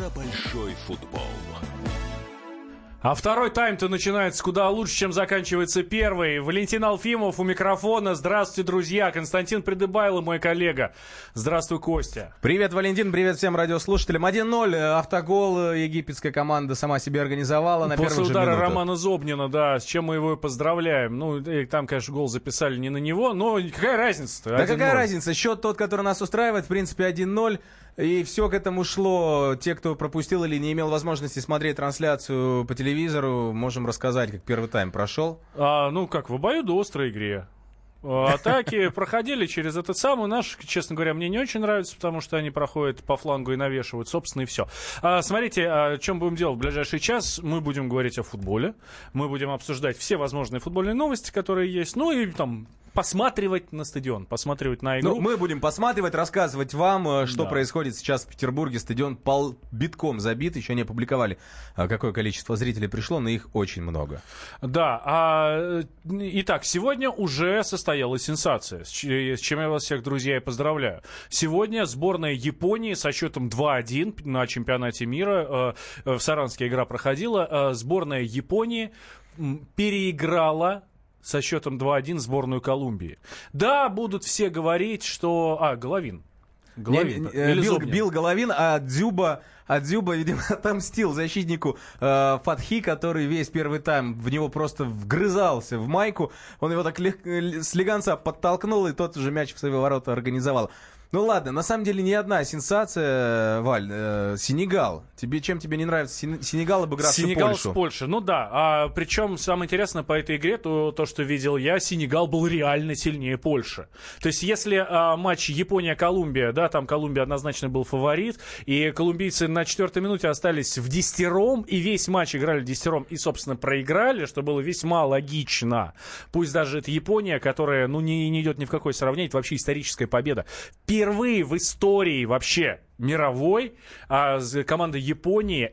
про большой футбол. А второй тайм-то начинается куда лучше, чем заканчивается первый. Валентин Алфимов у микрофона. Здравствуйте, друзья. Константин Придыбайло, мой коллега. Здравствуй, Костя. Привет, Валентин. Привет всем радиослушателям. 1-0. Автогол. Египетская команда сама себе организовала на первых же После удара минутах. Романа Зобнина, да, с чем мы его и поздравляем. Ну, и там, конечно, гол записали не на него, но какая разница-то? Да какая разница? Счет тот, который нас устраивает, в принципе, 1-0. И все к этому шло. Те, кто пропустил или не имел возможности смотреть трансляцию по телевизору, можем рассказать, как первый тайм прошел. В обоюдоострой игре. Атаки проходили через этот самый. Наши, честно говоря, мне не очень нравятся, потому что они проходят по флангу и навешивают, собственно, и все. Смотрите, о чем будем делать в ближайший час. Мы будем говорить о футболе. Мы будем обсуждать все возможные футбольные новости, которые есть. Ну и там посматривать на стадион, посматривать на игру. Ну, мы будем посматривать, рассказывать вам, что происходит сейчас в Петербурге. Стадион битком забит, еще не опубликовали, какое количество зрителей пришло, но их очень много. Да, итак, сегодня уже состоялась сенсация, с чем я вас всех, друзья, и поздравляю. Сегодня сборная Японии со счетом 2-1 на чемпионате мира, в Саранске игра проходила, сборная Японии переиграла со счетом 2-1 сборную Колумбии. Да, будут все говорить, что... Головин. Бил Головин, а Дзюба, видимо, отомстил защитнику Фатхи, который весь первый тайм в него просто вгрызался в майку. Он его так слегонца подтолкнул, и тот уже мяч в свои ворота организовал. Ну ладно, на самом деле не одна сенсация, Валь, Сенегал. Чем тебе не нравится Сенегал, обыгравший Польшу? Сенегал с Польшей, ну да. Причем самое интересное по этой игре, то, что видел я, Сенегал был реально сильнее Польши. То есть если матч Япония-Колумбия, да, там Колумбия однозначно был фаворит, и колумбийцы на 4-й минуте остались в десятером, и весь матч играли десятером, и, собственно, проиграли, что было весьма логично. Пусть даже это Япония, которая, не идет ни в какое сравнение, это вообще историческая победа. Впервые в истории вообще мировой команда Японии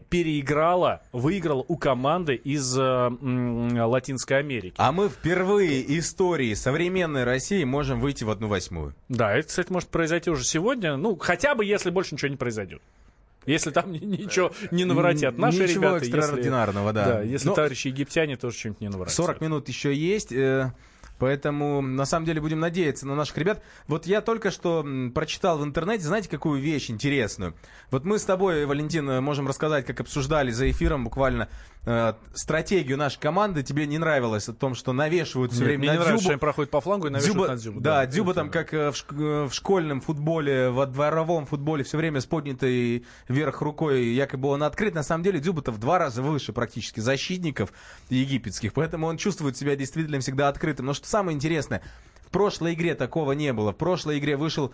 выиграла у команды из Латинской Америки. А мы впервые в истории современной России можем выйти в 1/8. Да, это, кстати, может произойти уже сегодня. Ну, хотя бы, если больше ничего не произойдет. Если там ничего не наворотят наши ничего ребята. экстраординарного, Да, если товарищи египтяне тоже что-нибудь не наворотят. 40 минут еще есть. Поэтому, на самом деле, будем надеяться на наших ребят. Вот я только что прочитал в интернете, знаете, какую вещь интересную? Вот мы с тобой, Валентин, можем рассказать, как обсуждали за эфиром буквально стратегию нашей команды. Тебе не нравилось о том, что навешивают все время на Дзюбу. Мне не нравится, что они проходят по флангу и навешивают на Дзюбу. Да, Дзюба там, как в школьном футболе, во дворовом футболе, все время с поднятой вверх рукой, якобы он открыт. На самом деле Дзюба-то в 2 раза выше практически защитников египетских, поэтому он чувствует себя действительно всегда открытым. Но что самое интересное, в прошлой игре такого не было. В прошлой игре вышел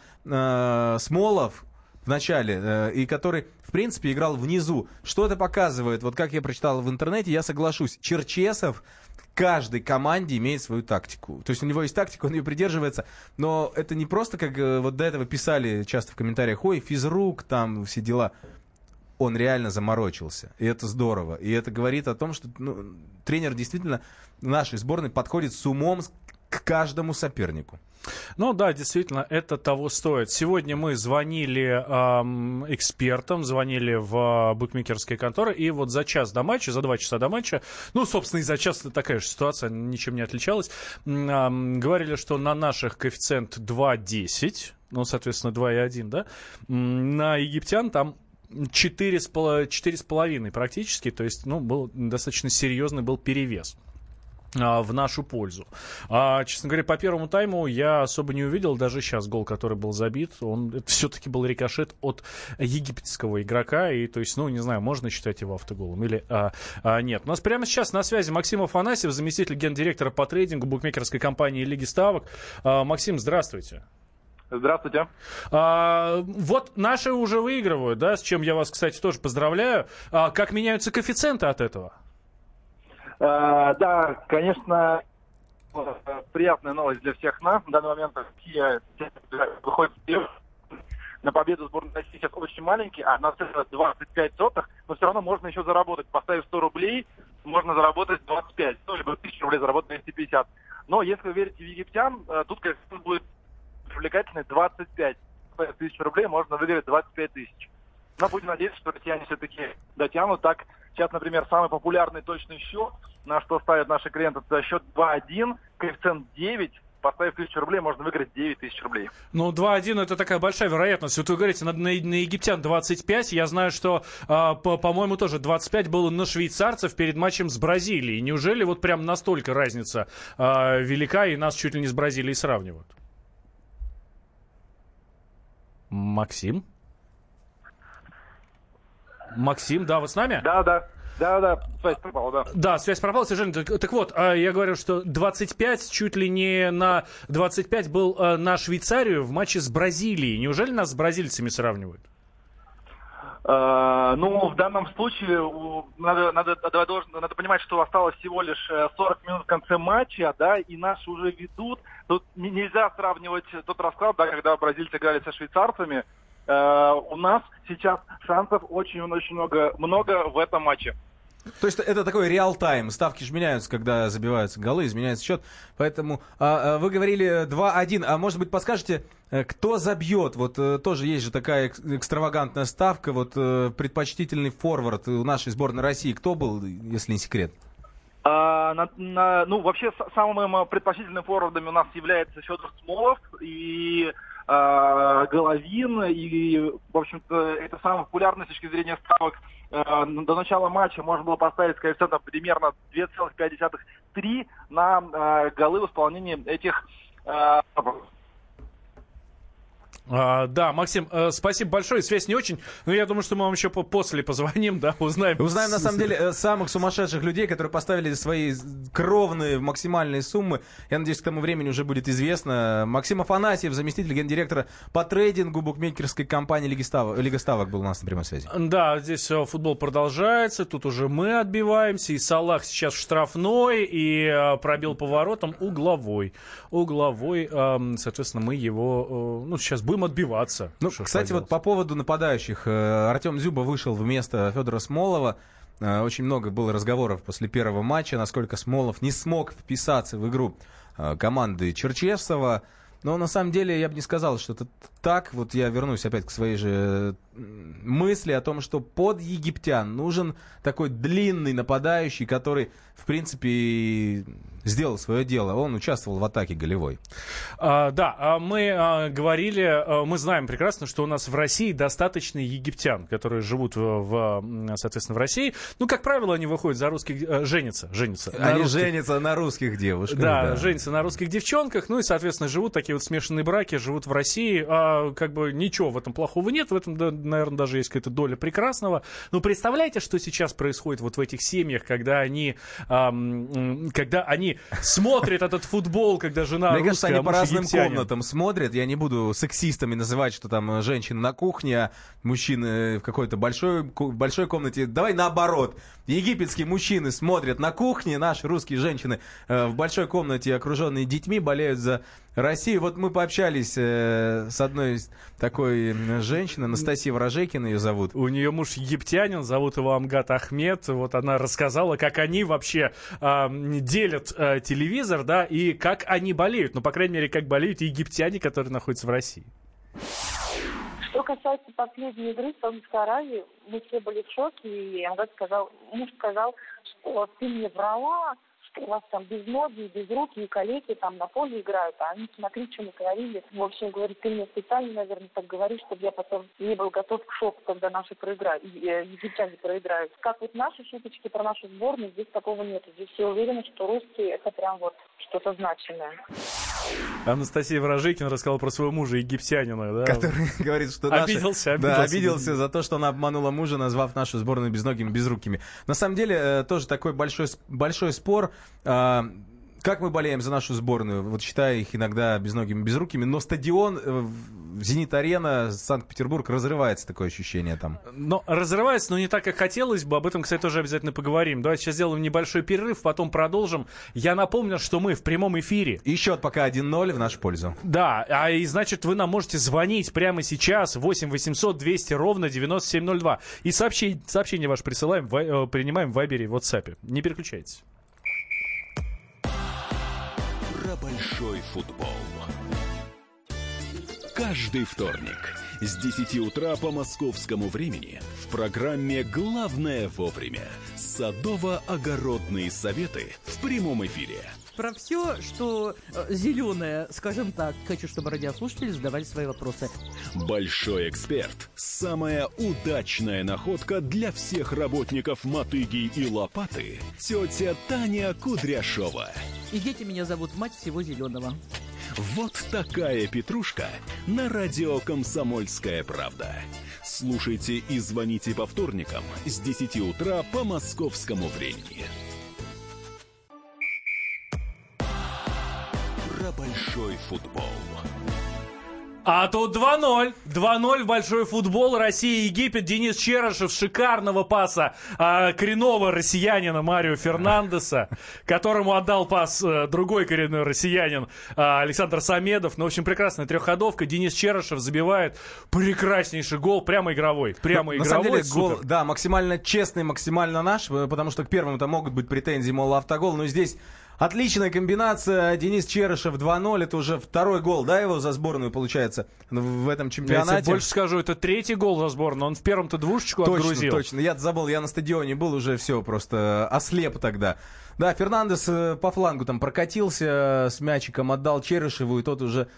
Смолов в начале, и который, в принципе, играл внизу. Что это показывает? Вот как я прочитал в интернете, я соглашусь. Черчесов каждой команде имеет свою тактику. То есть у него есть тактика, он ее придерживается. Но это не просто, как вот до этого писали часто в комментариях, ой, физрук, там все дела. Он реально заморочился. И это здорово. И это говорит о том, что тренер действительно нашей сборной подходит с умом к каждому сопернику. Ну да, действительно, это того стоит. Сегодня мы звонили экспертам, звонили в букмекерские конторы, и вот за 2 часа до матча, собственно, и за час такая же ситуация, ничем не отличалась, говорили, что на наших коэффициент 2,10, соответственно, 2,1, да, на египтян там 4,5 практически, то есть, был достаточно серьезный был перевес в нашу пользу. Честно говоря, по первому тайму я особо не увидел, даже сейчас гол, который был забит, это все-таки был рикошет от египетского игрока, и, то есть, не знаю, можно считать его автоголом или нет. У нас прямо сейчас на связи Максим Афанасьев, заместитель гендиректора по трейдингу букмекерской компании Лиги Ставок. Максим, здравствуйте. Здравствуйте. Вот наши уже выигрывают, да, с чем я вас, кстати, тоже поздравляю. Как меняются коэффициенты от этого? Да, конечно, приятная новость для всех нас. В данный момент Россия выходит вперед. На победу сборной России сейчас очень маленький, а на цифра 25 сотых, но все равно можно еще заработать. Поставив 100 рублей, можно заработать 25, либо 1000 рублей заработать 250. Но если вы верите в египтян, тут, конечно, будет привлекательный 25. 1000 рублей можно выиграть 25 тысяч. Но будем надеяться, что россияне все-таки дотянут. Так, сейчас, например, самый популярный точный счет, на что ставят наши клиенты, это счет 2-1, коэффициент 9. Поставив 1000 рублей, можно выиграть 9000 рублей. Ну, 2-1 это такая большая вероятность. Вот вы говорите, на египтян 25. Я знаю, что, по-моему, тоже 25 было на швейцарцев перед матчем с Бразилией. Неужели вот прям настолько разница велика, и нас чуть ли не с Бразилией сравнивают? Максим? Максим, да, вы с нами? Да, связь пропала, да. Да, связь пропала, к сожалению. Так вот, я говорю, что 25, чуть ли не на 25 был на Швейцарию в матче с Бразилией. Неужели нас с бразильцами сравнивают? Ну, в данном случае надо понимать, что осталось всего лишь 40 минут в конце матча, да, и наши уже ведут. Тут нельзя сравнивать тот расклад, да, когда бразильцы играли со швейцарцами. У нас сейчас шансов очень-очень много в этом матче. То есть это такой реал-тайм. Ставки же меняются, когда забиваются голы, изменяется счет. Поэтому вы говорили 2-1. А может быть, подскажете, кто забьет? Вот тоже есть же такая экстравагантная ставка. Вот предпочтительный форвард у нашей сборной России. Кто был, если не секрет? Ну, вообще, самым предпочтительным форвардом у нас является Федор Смолов и Головин. И, в общем-то, это самый популярный с точки зрения ставок. До начала матча можно было поставить с коэффициентом примерно 2,5-3 на голы в исполнении этих. Да, Максим, спасибо большое. Связь не очень, но я думаю, что мы вам еще после позвоним, да, узнаем. Узнаем, на самом деле, самых сумасшедших людей, которые поставили свои кровные максимальные суммы. Я надеюсь, к тому времени уже будет известно. Максим Афанасьев, заместитель гендиректора по трейдингу букмекерской компании «Лига ставок» был у нас на прямой связи. Да, здесь футбол продолжается, тут уже мы отбиваемся, и Салах сейчас в штрафной, и пробил поворотом угловой. Соответственно, мы его, сейчас будем отбиваться. Ну, кстати, вот по поводу нападающих. Артем Дзюба вышел вместо Федора Смолова. Очень много было разговоров после первого матча, насколько Смолов не смог вписаться в игру команды Черчесова. Но на самом деле я бы не сказал, что это так. Вот я вернусь опять к своей же мысли о том, что под египтян нужен такой длинный нападающий, который, в принципе, сделал свое дело. Он участвовал в атаке голевой. Да, мы говорили, мы знаем прекрасно, что у нас в России достаточно египтян, которые живут, соответственно, в России. Ну, как правило, они выходят за русских, женятся. Они женятся на русских девушках. Да, женятся на русских девчонках, ну и, соответственно, живут такие вот смешанные браки, живут в России. Как бы ничего в этом плохого нет, в этом, наверное, даже есть какая-то доля прекрасного. Но представляете, что сейчас происходит вот в этих семьях, когда они смотрят этот футбол, когда жена Мне русская, кажется, они по разным египтянин. комнатам смотрят. Я не буду сексистами называть, что там женщины на кухне, а мужчины в какой-то большой комнате. Давай наоборот. Египетские мужчины смотрят на кухне, наши русские женщины в большой комнате, окруженные детьми, болеют за Россию. Вот мы пообщались с одной такой женщиной, Анастасия Ворожейкина ее зовут. У нее муж египтянин, зовут его Амгат Ахмед. Вот она рассказала, как они вообще делят телевизор, да, и как они болеют. Ну, по крайней мере, как болеют египтяне, которые находятся в России. Что касается последней игры в Саудовской Аравии, мы все были в шоке, и муж сказал, что ты мне врала, что у вас там без ноги, без руки и калеки там на поле играют, а они, смотри, что натворили. В общем, говорит, ты мне специально, наверное, так говоришь, чтобы я потом не был готов к шоку, когда наши проиграют, египтяне проиграют. Как вот наши шуточки про нашу сборную, здесь такого нет. Здесь все уверены, что русские это прям вот что-то значимое. Анастасия Ворожейкина рассказала про своего мужа египтянина, да? Который говорит, что обиделся за то, что она обманула мужа, назвав нашу сборную безногими, безрукими. На самом деле, тоже такой большой спор. Как мы болеем за нашу сборную, вот считая их иногда безногими, безрукими, но стадион «Зенит-арена», Санкт-Петербург, разрывается, такое ощущение там. Но разрывается, но не так, как хотелось бы. Об этом, кстати, тоже обязательно поговорим. Давайте сейчас сделаем небольшой перерыв, потом продолжим. Я напомню, что мы в прямом эфире. И счет пока 1-0 в нашу пользу. Да, и значит, вы нам можете звонить прямо сейчас 8 800 200 ровно 9702. И сообщение ваше присылаем, принимаем в Вайбере и WhatsApp. Не переключайтесь. Про большой футбол. Каждый вторник С 10 утра по московскому времени в программе «Главное вовремя» садово-огородные советы в прямом эфире. Про все, что зеленое, скажем так, хочу, чтобы радиослушатели задавали свои вопросы. Большой эксперт. Самая удачная находка для всех работников мотыги и лопаты. Тетя Таня Кудряшова. И дети меня зовут мать всего зеленого. Вот такая петрушка на радио «Комсомольская правда». Слушайте и звоните по вторникам с 10 утра по московскому времени. Про большой футбол. А тут 2-0. 2-0 в большой футбол. Россия и Египет. Денис Черышев шикарного паса коренного россиянина Марио Фернандеса, которому отдал пас другой коренной россиянин Александр Самедов. Ну, в общем, прекрасная трехходовка. Денис Черышев забивает прекраснейший гол. Прямо игровой. Прямо игровой. На самом деле, супер. гол, да, максимально честный, максимально наш, потому что к первым-то могут быть претензии, мол, автогол. Но здесь отличная комбинация. Денис Черышев 2-0. Это уже второй гол, да, его за сборную, получается, в этом чемпионате. Я тебе больше скажу, это третий гол за сборную. Он в первом-то двушечку отгрузил. Точно. Я забыл, я на стадионе был, уже все, просто ослеп тогда. Да, Фернандес по флангу там прокатился с мячиком, отдал Черышеву, и тот уже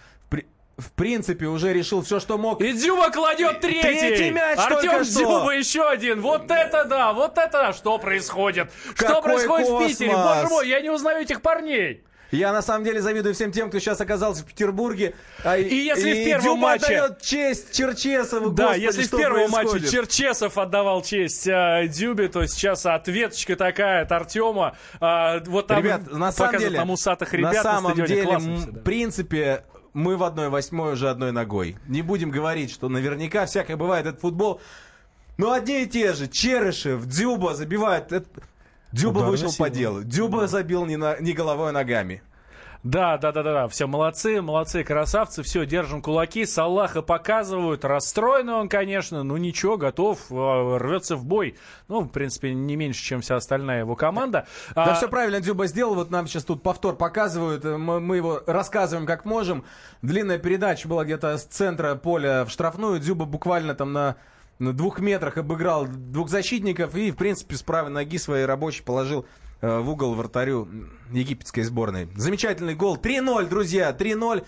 в принципе уже решил все, что мог. И Дзюба кладет третий мяч. Артем Дзюба еще один. Вот это да, вот это да. Что происходит? Что происходит в Питере? Боже мой, я не узнаю этих парней. Я на самом деле завидую всем тем, кто сейчас оказался в Петербурге. И если в первом Дзюба матче отдает честь Черчесову. Да, Господи, если в первом матче Черчесов отдавал честь Дзюбе, то сейчас ответочка такая от Артема. Вот там, ребят, на самом деле, там усатых ребят на самом на стадионе. деле, в принципе, мы в 1/8 уже одной ногой. Не будем говорить, что наверняка всякое бывает, этот футбол. Но одни и те же. Черышев, Дзюба забивают. Дзюба вышел по делу. Дзюба забил не головой, а ногами. Да. Все молодцы, красавцы. Все, держим кулаки. Салаха показывают. Расстроенный он, конечно. Ну ничего, готов. Рвется в бой. Ну, в принципе, не меньше, чем вся остальная его команда. Да, все правильно Дзюба сделал. Вот нам сейчас тут повтор показывают. Мы его рассказываем как можем. Длинная передача была где-то с центра поля в штрафную. Дзюба буквально там на 2 метрах обыграл двух защитников. И, в принципе, с правой ноги своей рабочей положил в угол вратарю египетской сборной. Замечательный гол. 3-0, друзья, 3-0.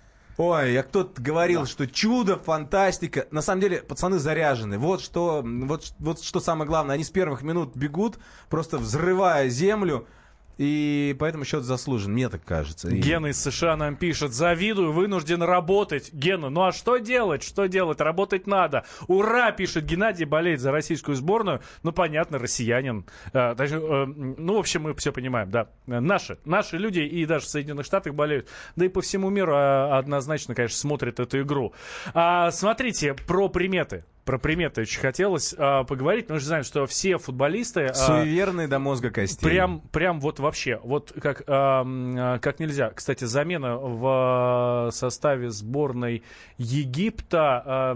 Ой, а кто-то говорил, что чудо, фантастика. На самом деле, пацаны заряжены. Вот что самое главное. Они с первых минут бегут, просто взрывая землю. И поэтому счет заслужен, мне так кажется. Гена из США нам пишет: завидую, вынужден работать. Гена, ну а что делать? Что делать? Работать надо. Ура, пишет Геннадий, болеет за российскую сборную. Ну, понятно, россиянин. Ну, в общем, мы все понимаем, да. Наши люди и даже в Соединенных Штатах болеют. Да и по всему миру однозначно, конечно, смотрят эту игру. Смотрите, про приметы. Про приметы очень хотелось поговорить. Мы же знаем, что все футболисты... суеверные до мозга костей. Прям вот вообще. Вот как нельзя. Кстати, замена в составе сборной Египта...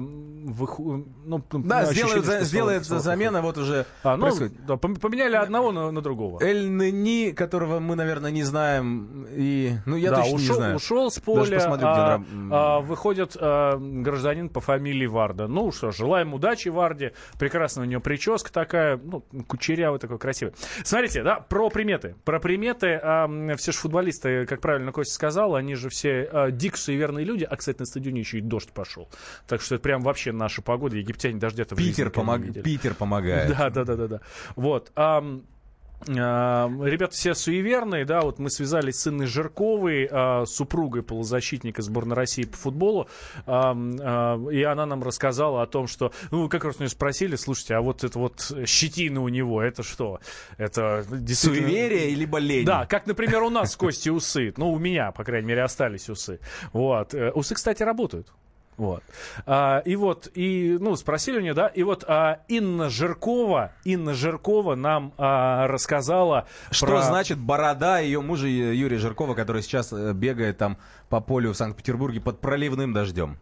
сделается замена вот уже происходит. Поменяли одного на другого. Эль-Нени, которого мы, наверное, не знаем. Я точно не знаю. Ушел с поля. Выходит гражданин по фамилии Варда. Ну что, желаем удачи Варде. Прекрасная у нее прическа такая, кучерявый такой, красивый. Смотрите, да, про приметы. Про приметы все же футболисты, как правильно Костя сказал, они же все дико суеверные люди. А, кстати, на стадионе еще и дождь пошел. Так что это прям вообще наша погода. Египтяне дождя-то в жизни не видели. Питер помогает. Да. Вот. Ребята все суеверные, да, вот мы связались с Инной Жирковой, супругой полузащитника сборной России по футболу, и она нам рассказала о том, что, как раз у нее спросили, слушайте, а вот это вот щетина у него, это что? Это действительно... Суеверие или болезнь? Да, как, например, у нас с Костей усы, у меня, по крайней мере, остались усы. Вот. Усы, кстати, работают. Вот. Спросили у нее, да, и вот Инна Жиркова нам рассказала, что значит борода ее мужа Юрия Жиркова, который сейчас бегает там по полю в Санкт-Петербурге под проливным дождем.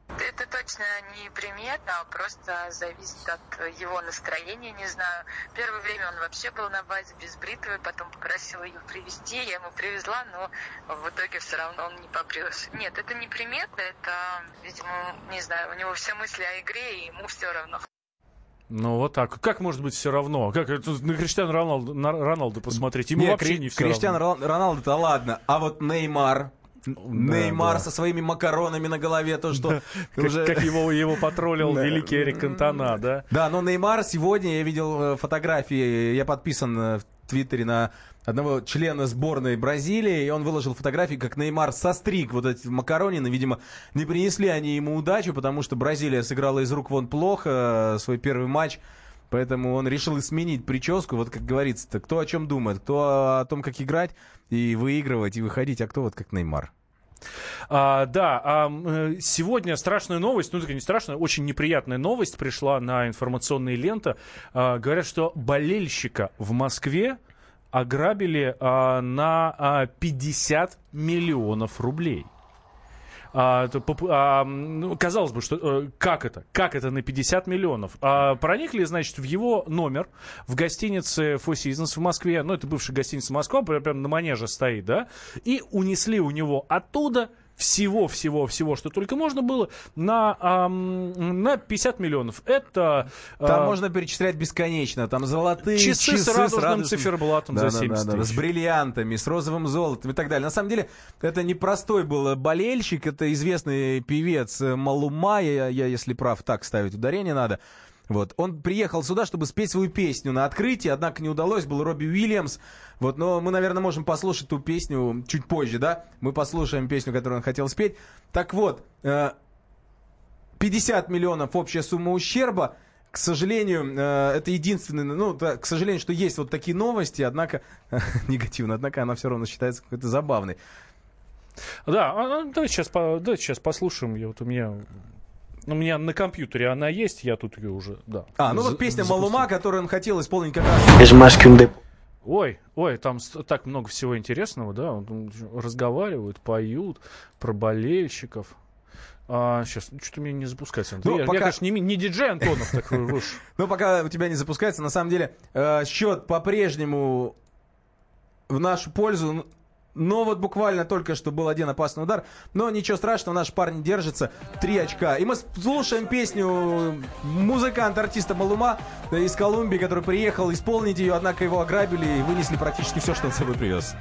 Это точно не примета, а просто зависит от его настроения, не знаю. Первое время он вообще был на базе без бритвы, потом попросил ее привезти, я ему привезла, но в итоге все равно он не побрился. Нет, это не примета, это, видимо, не знаю, у него все мысли о игре, и ему все равно. Ну, вот так. Как может быть все равно? Как на Криштиану Роналду посмотреть? Ему вообще не все Криштиану равно. Роналду-то ладно, а вот Неймар... Неймар да. со своими макаронами на голове, то что уже... Как его потроллил великий Эрик Кантона, да? Да, но Неймар сегодня, я видел фотографии, я подписан в Твиттере на одного члена сборной Бразилии, и он выложил фотографии, как Неймар состриг вот эти макаронины. Видимо, не принесли они ему удачу, потому что Бразилия сыграла из рук вон плохо свой первый матч. Поэтому он решил сменить прическу. Вот как говорится-то, кто о чем думает, кто о том, как играть и выигрывать, и выходить, а кто вот как Неймар. Сегодня страшная новость, ну, такая не страшная, очень неприятная новость пришла на информационные ленты. Говорят, что болельщика в Москве ограбили на 50 миллионов рублей. Казалось бы, что как это на 50 миллионов? Проникли, значит, в его номер в гостинице Four Seasons в Москве, ну, это бывшая гостиница Москва, прямо на Манеже стоит, да, и унесли у него оттуда всего, что только можно было, на 50 миллионов. Это... Там можно перечислять бесконечно. Там золотые часы с радужным циферблатом за 70 тысяч. С бриллиантами, с розовым золотом и так далее. На самом деле, это не простой был болельщик, это известный певец Малума, я если прав, так ставить ударение надо. Вот. Он приехал сюда, чтобы спеть свою песню на открытии, однако не удалось, был Робби Уильямс. Вот, но мы, наверное, можем послушать ту песню чуть позже, да? Мы послушаем песню, которую он хотел спеть. Так вот, 50 миллионов общая сумма ущерба. К сожалению, это единственное, ну, да, к сожалению, что есть вот такие новости, однако, негативно, однако она все равно считается какой-то забавной. Да, давайте сейчас послушаем. У меня на компьютере она есть, я тут ее уже, да. Ну вот песня Малума, которую он хотел исполнить как раз... Ой, там так много всего интересного, да, разговаривают, поют про болельщиков. Сейчас, что-то мне не запускается. Я, конечно, не диджей Антонов, так уж. Ну, пока у тебя не запускается, на самом деле, счет по-прежнему в нашу пользу. Но вот буквально только что был один опасный удар. Но ничего страшного, наши парни держатся. 3 очка. И мы слушаем песню музыканта-артиста Малума из Колумбии, который приехал исполнить ее, однако его ограбили и вынесли практически все, что он с собой привез.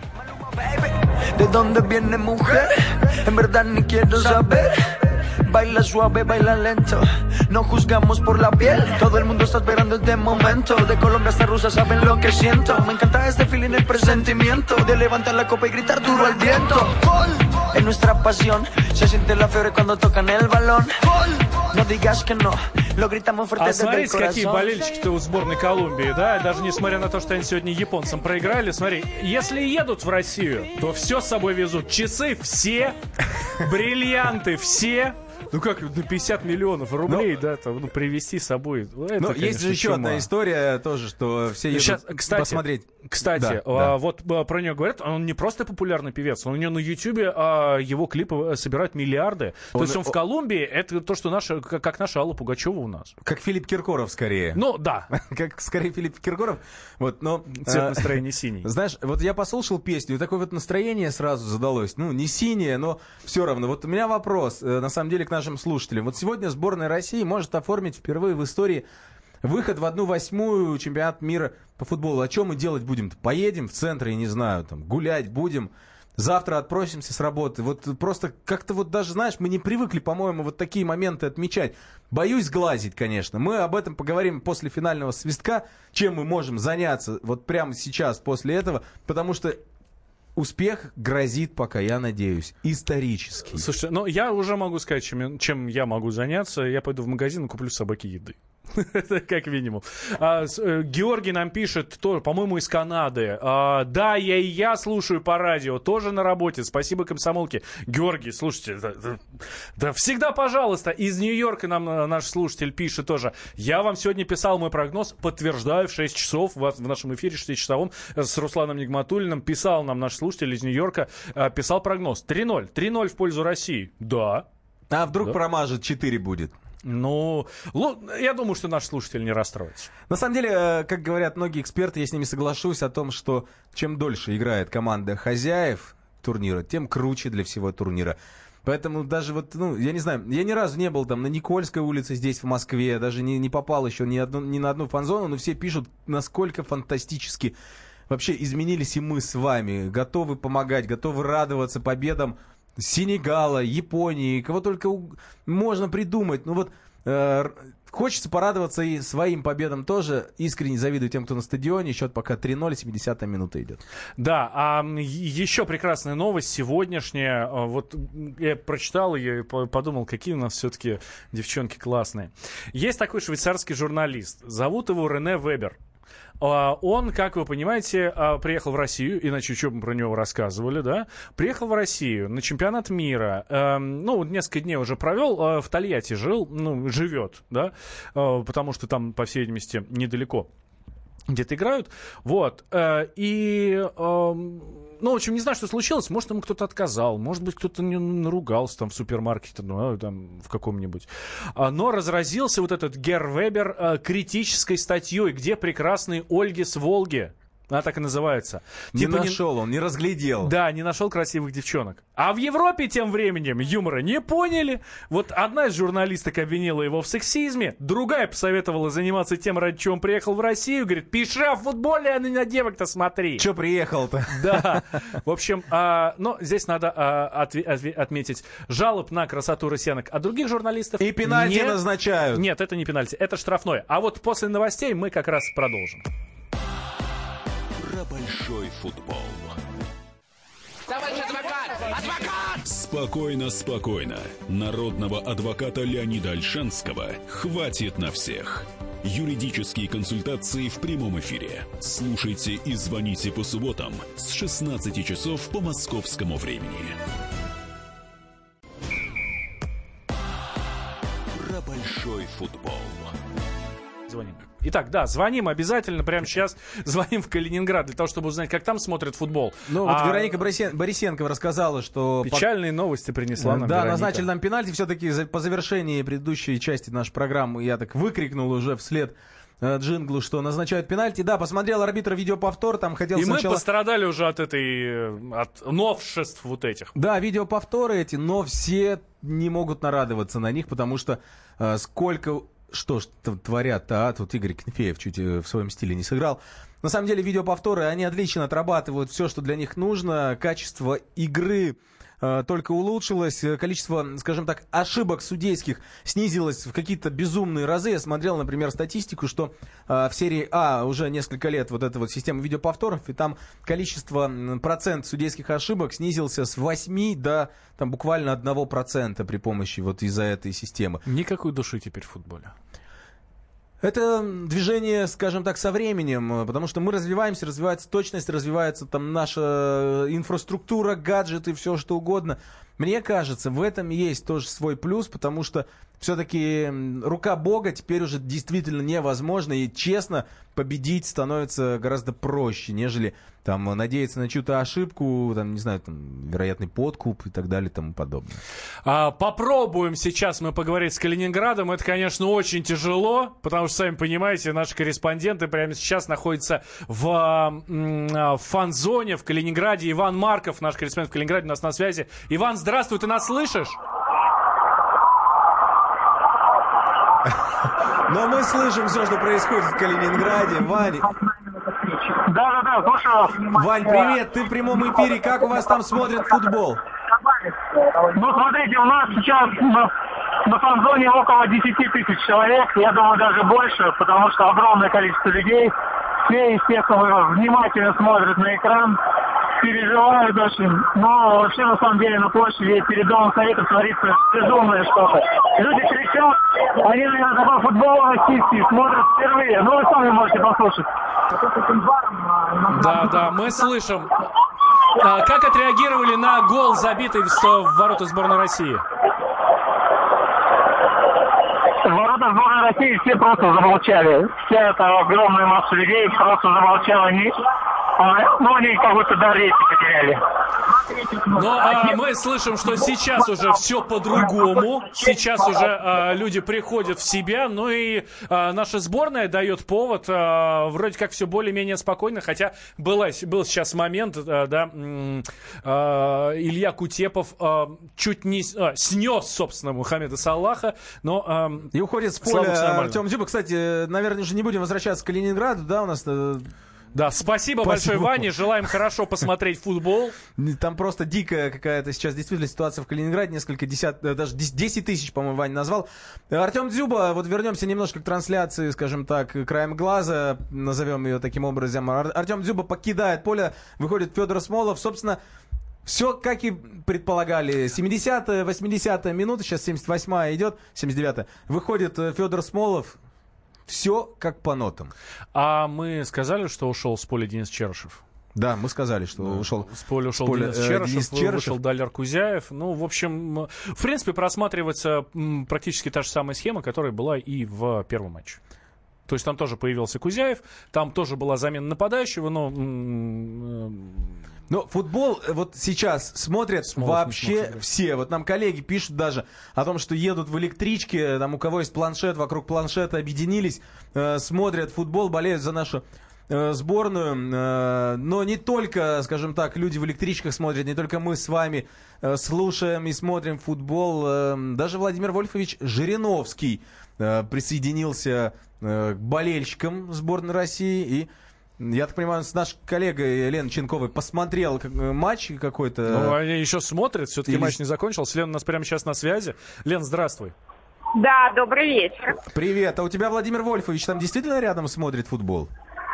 Baila suave, baila lento. No juzgamos por la piel. Todo el mundo está esperando este momento. De Colombia hasta Rusia saben lo que siento. Me encanta este feeling, el presentimiento de levantar la copa y gritar duro al viento. Gol en nuestra pasión. Se siente la fiebre cuando tocan el balón. Gol, no digas que no. Lo gritamos fuerte desde el corazón. Смотрите, какие болельщики-то у сборной Колумбии, да? Даже несмотря на то, что они сегодня японцам проиграли. Смотри, если едут в Россию, то все с собой везут. Часы все, бриллианты все. Ну как, на 50 миллионов рублей, да, там, привезти с собой. Это, но есть же еще одна история тоже, что все едут посмотреть. Кстати, вот про него говорят, он не просто популярный певец, у него на Ютьюбе его клипы собирают миллиарды. То есть он в Колумбии, это то, что как наша Алла Пугачева у нас. Как Филипп Киркоров скорее. Ну, да. Как скорее Филипп Киркоров. Вот, но, цвет настроения синий. Знаешь, вот я послушал песню, и такое вот настроение сразу задалось. Ну, не синее, но все равно. Вот у меня вопрос, на самом деле, к нашим слушателям. Вот сегодня сборная России может оформить впервые в истории выход в 1/8 чемпионат мира по футболу. О чем мы делать будем-то? Поедем в центр, я не знаю, там, гулять будем. Завтра отпросимся с работы. Вот просто как-то вот даже, знаешь, мы не привыкли, по-моему, вот такие моменты отмечать. Боюсь сглазить, конечно. Мы об этом поговорим после финального свистка, чем мы можем заняться вот прямо сейчас после этого, потому что успех грозит, пока, я надеюсь, исторический. Слушай, ну я уже могу сказать, чем я могу заняться. Я пойду в магазин и куплю собаке еды. Это как минимум. Георгий нам пишет, тоже, по-моему, из Канады. Да, я слушаю по радио, тоже на работе. Спасибо комсомолке. Георгий, слушайте, да всегда пожалуйста. Из Нью-Йорка нам наш слушатель пишет тоже. Я вам сегодня писал мой прогноз, подтверждаю, в 6 часов в нашем эфире 6-часовом с Русланом Нигматуллиным писал нам наш слушатель из Нью-Йорка, писал прогноз 3-0 в пользу России. Да. А вдруг Да. промажет 4 будет? Ну, я думаю, что наш слушатель не расстроится. На самом деле, как говорят многие эксперты, я с ними соглашусь о том, что чем дольше играет команда хозяев турнира, тем круче для всего турнира. Поэтому даже вот, я не знаю, я ни разу не был там на Никольской улице здесь, в Москве, даже не попал еще ни на одну фан-зону, но все пишут, насколько фантастически вообще изменились и мы с вами. Готовы помогать, готовы радоваться победам Сенегала, Японии, кого только можно придумать. Хочется порадоваться и своим победам тоже. Искренне завидую тем, кто на стадионе. Счет пока 3-0, 70-я минута идет. Да, а еще прекрасная новость сегодняшняя. Вот я прочитал ее и подумал, какие у нас все-таки девчонки классные. Есть такой швейцарский журналист. Зовут его Рене Вебер. Он, как вы понимаете, приехал в Россию, иначе что мы про него рассказывали, да? Приехал в Россию на чемпионат мира, несколько дней уже провел, в Тольятти живет, да, потому что там, по всей видимости, недалеко где-то играют, вот, в общем, не знаю, что случилось, может, ему кто-то отказал, может быть, кто-то наругался там в супермаркете, там в каком-нибудь, но разразился вот этот Гер Вебер критической статьей, где прекрасные Ольги с Волги. Она так и называется. Не нашел, он не разглядел. Да, не нашел красивых девчонок. А в Европе тем временем юмора не поняли. Вот одна из журналисток обвинила его в сексизме, другая посоветовала заниматься тем, ради чего он приехал в Россию. Говорит, пиши о футболе, а не на девок-то смотри. Че приехал-то? Да. В общем, но здесь надо отметить жалоб на красоту россиянок от других журналистов. И пенальти назначают. Нет, это не пенальти, это штрафной. А вот после новостей мы как раз продолжим. Большой футбол. Товарищ адвокат! Адвокат! Спокойно, спокойно. Народного адвоката Леонида Ольшанского хватит на всех. Юридические консультации в прямом эфире. Слушайте и звоните по субботам с 16 часов по московскому времени. Про большой футбол. Звоним. Итак, да, звоним обязательно, прямо сейчас звоним в Калининград для того, чтобы узнать, как там смотрят футбол. Вот Вероника Борисенкова рассказала, что... Печальные новости принесла нам Вероника. Назначили нам пенальти. Все-таки по завершении предыдущей части нашей программы я так выкрикнул уже вслед джинглу, что назначают пенальти. Да, посмотрел арбитр видеоповтор, там хотел сначала... мы пострадали уже от новшеств вот этих. Да, видеоповторы эти, но все не могут нарадоваться на них, потому что сколько... Что ж творят-то, тут Игорь Кнефеев чуть в своем стиле не сыграл. На самом деле видеоповторы, они отлично отрабатывают все, что для них нужно. Качество игры только улучшилось. Количество, скажем так, ошибок судейских снизилось в какие-то безумные разы. Я смотрел, например, статистику, что в серии А уже несколько лет вот эта вот система видеоповторов, и там процент судейских ошибок снизился с 8 до буквально 1% при помощи вот из-за этой системы. Никакой души теперь в футболе. Это движение, скажем так, со временем, потому что мы развиваемся, развивается точность, развивается там наша инфраструктура, гаджеты, все что угодно. Мне кажется, в этом есть тоже свой плюс, потому что все-таки рука Бога теперь уже действительно невозможно, и честно победить становится гораздо проще, нежели там надеяться на чью-то ошибку, там, не знаю, там, вероятный подкуп и так далее и тому подобное. Попробуем сейчас мы поговорить с Калининградом. Это, конечно, очень тяжело, потому что, сами понимаете, наши корреспонденты прямо сейчас находятся в фан-зоне в Калининграде. Иван Марков, наш корреспондент в Калининграде, у нас на связи. Иван, здравствуй, ты нас слышишь? Но мы слышим все, что происходит в Калининграде. Вань. Да, слушаю вас. Вань, привет, ты в прямом эфире. Как у вас там смотрят футбол? Ну, смотрите, у нас сейчас на фан-зоне около 10 тысяч человек. Я думаю, даже больше, потому что огромное количество людей. Все, естественно, внимательно смотрят на экран, переживают очень. Но вообще, на самом деле, на площади перед Домом Совета творится безумное что-то. Люди кричат, они, наверное, такой футбол российский смотрят впервые. Ну, вы сами можете послушать. Да, мы слышим. Как отреагировали на гол, забитый в ворота сборной России? Ворота сборной России все просто замолчали. Вся эта огромная масса людей просто замолчала. Ну, они как будто дар речи потеряли. Но мы слышим, что сейчас уже все по-другому. Сейчас уже люди приходят в себя. Ну и наша сборная дает повод. Вроде как все более-менее спокойно. Хотя был сейчас момент, да, Илья Кутепов чуть не снес, собственно, Мухаммеда Салаха. Но, и уходит с поля Артем Дзюба. Кстати, наверное, уже не будем возвращаться к Калининграду. Да, у нас... Да, спасибо большое, Ване. Желаем хорошо посмотреть футбол. Там просто дикая какая-то сейчас действительно ситуация в Калининграде. Несколько даже 10 тысяч, по-моему, Ваня назвал. Артем Дзюба, вот вернемся немножко к трансляции, скажем так, краем глаза, назовем ее таким образом. Артем Дзюба покидает поле, выходит Федор Смолов. Собственно, все, как и предполагали. 70-я, 80-я минута, сейчас 78-я идет, 79-я. Выходит Федор Смолов. Все как по нотам. А мы сказали, что ушел с поля Денис Черышев? Да, мы сказали, что ушел. С поля ушел Денис Черышев, вышел Далер Кузяев. Ну, в общем, в принципе, просматривается практически та же самая схема, которая была и в первом матче. То есть там тоже появился Кузяев, там тоже была замена нападающего, но... Но футбол вот сейчас смотрят вообще все. Вот нам коллеги пишут даже о том, что едут в электричке, там у кого есть планшет, вокруг планшета объединились, смотрят футбол, болеют за нашу сборную. Но не только, скажем так, люди в электричках смотрят, не только мы с вами слушаем и смотрим футбол. Даже Владимир Вольфович Жириновский присоединился к болельщикам сборной России и... Я так понимаю, с нашей коллегой Леной Ченковой посмотрел матч какой-то. Ну, они еще смотрят, все-таки матч не закончился. Лена у нас прямо сейчас на связи. Лен, здравствуй. Да, добрый вечер. Привет. А у тебя Владимир Вольфович там действительно рядом смотрит футбол?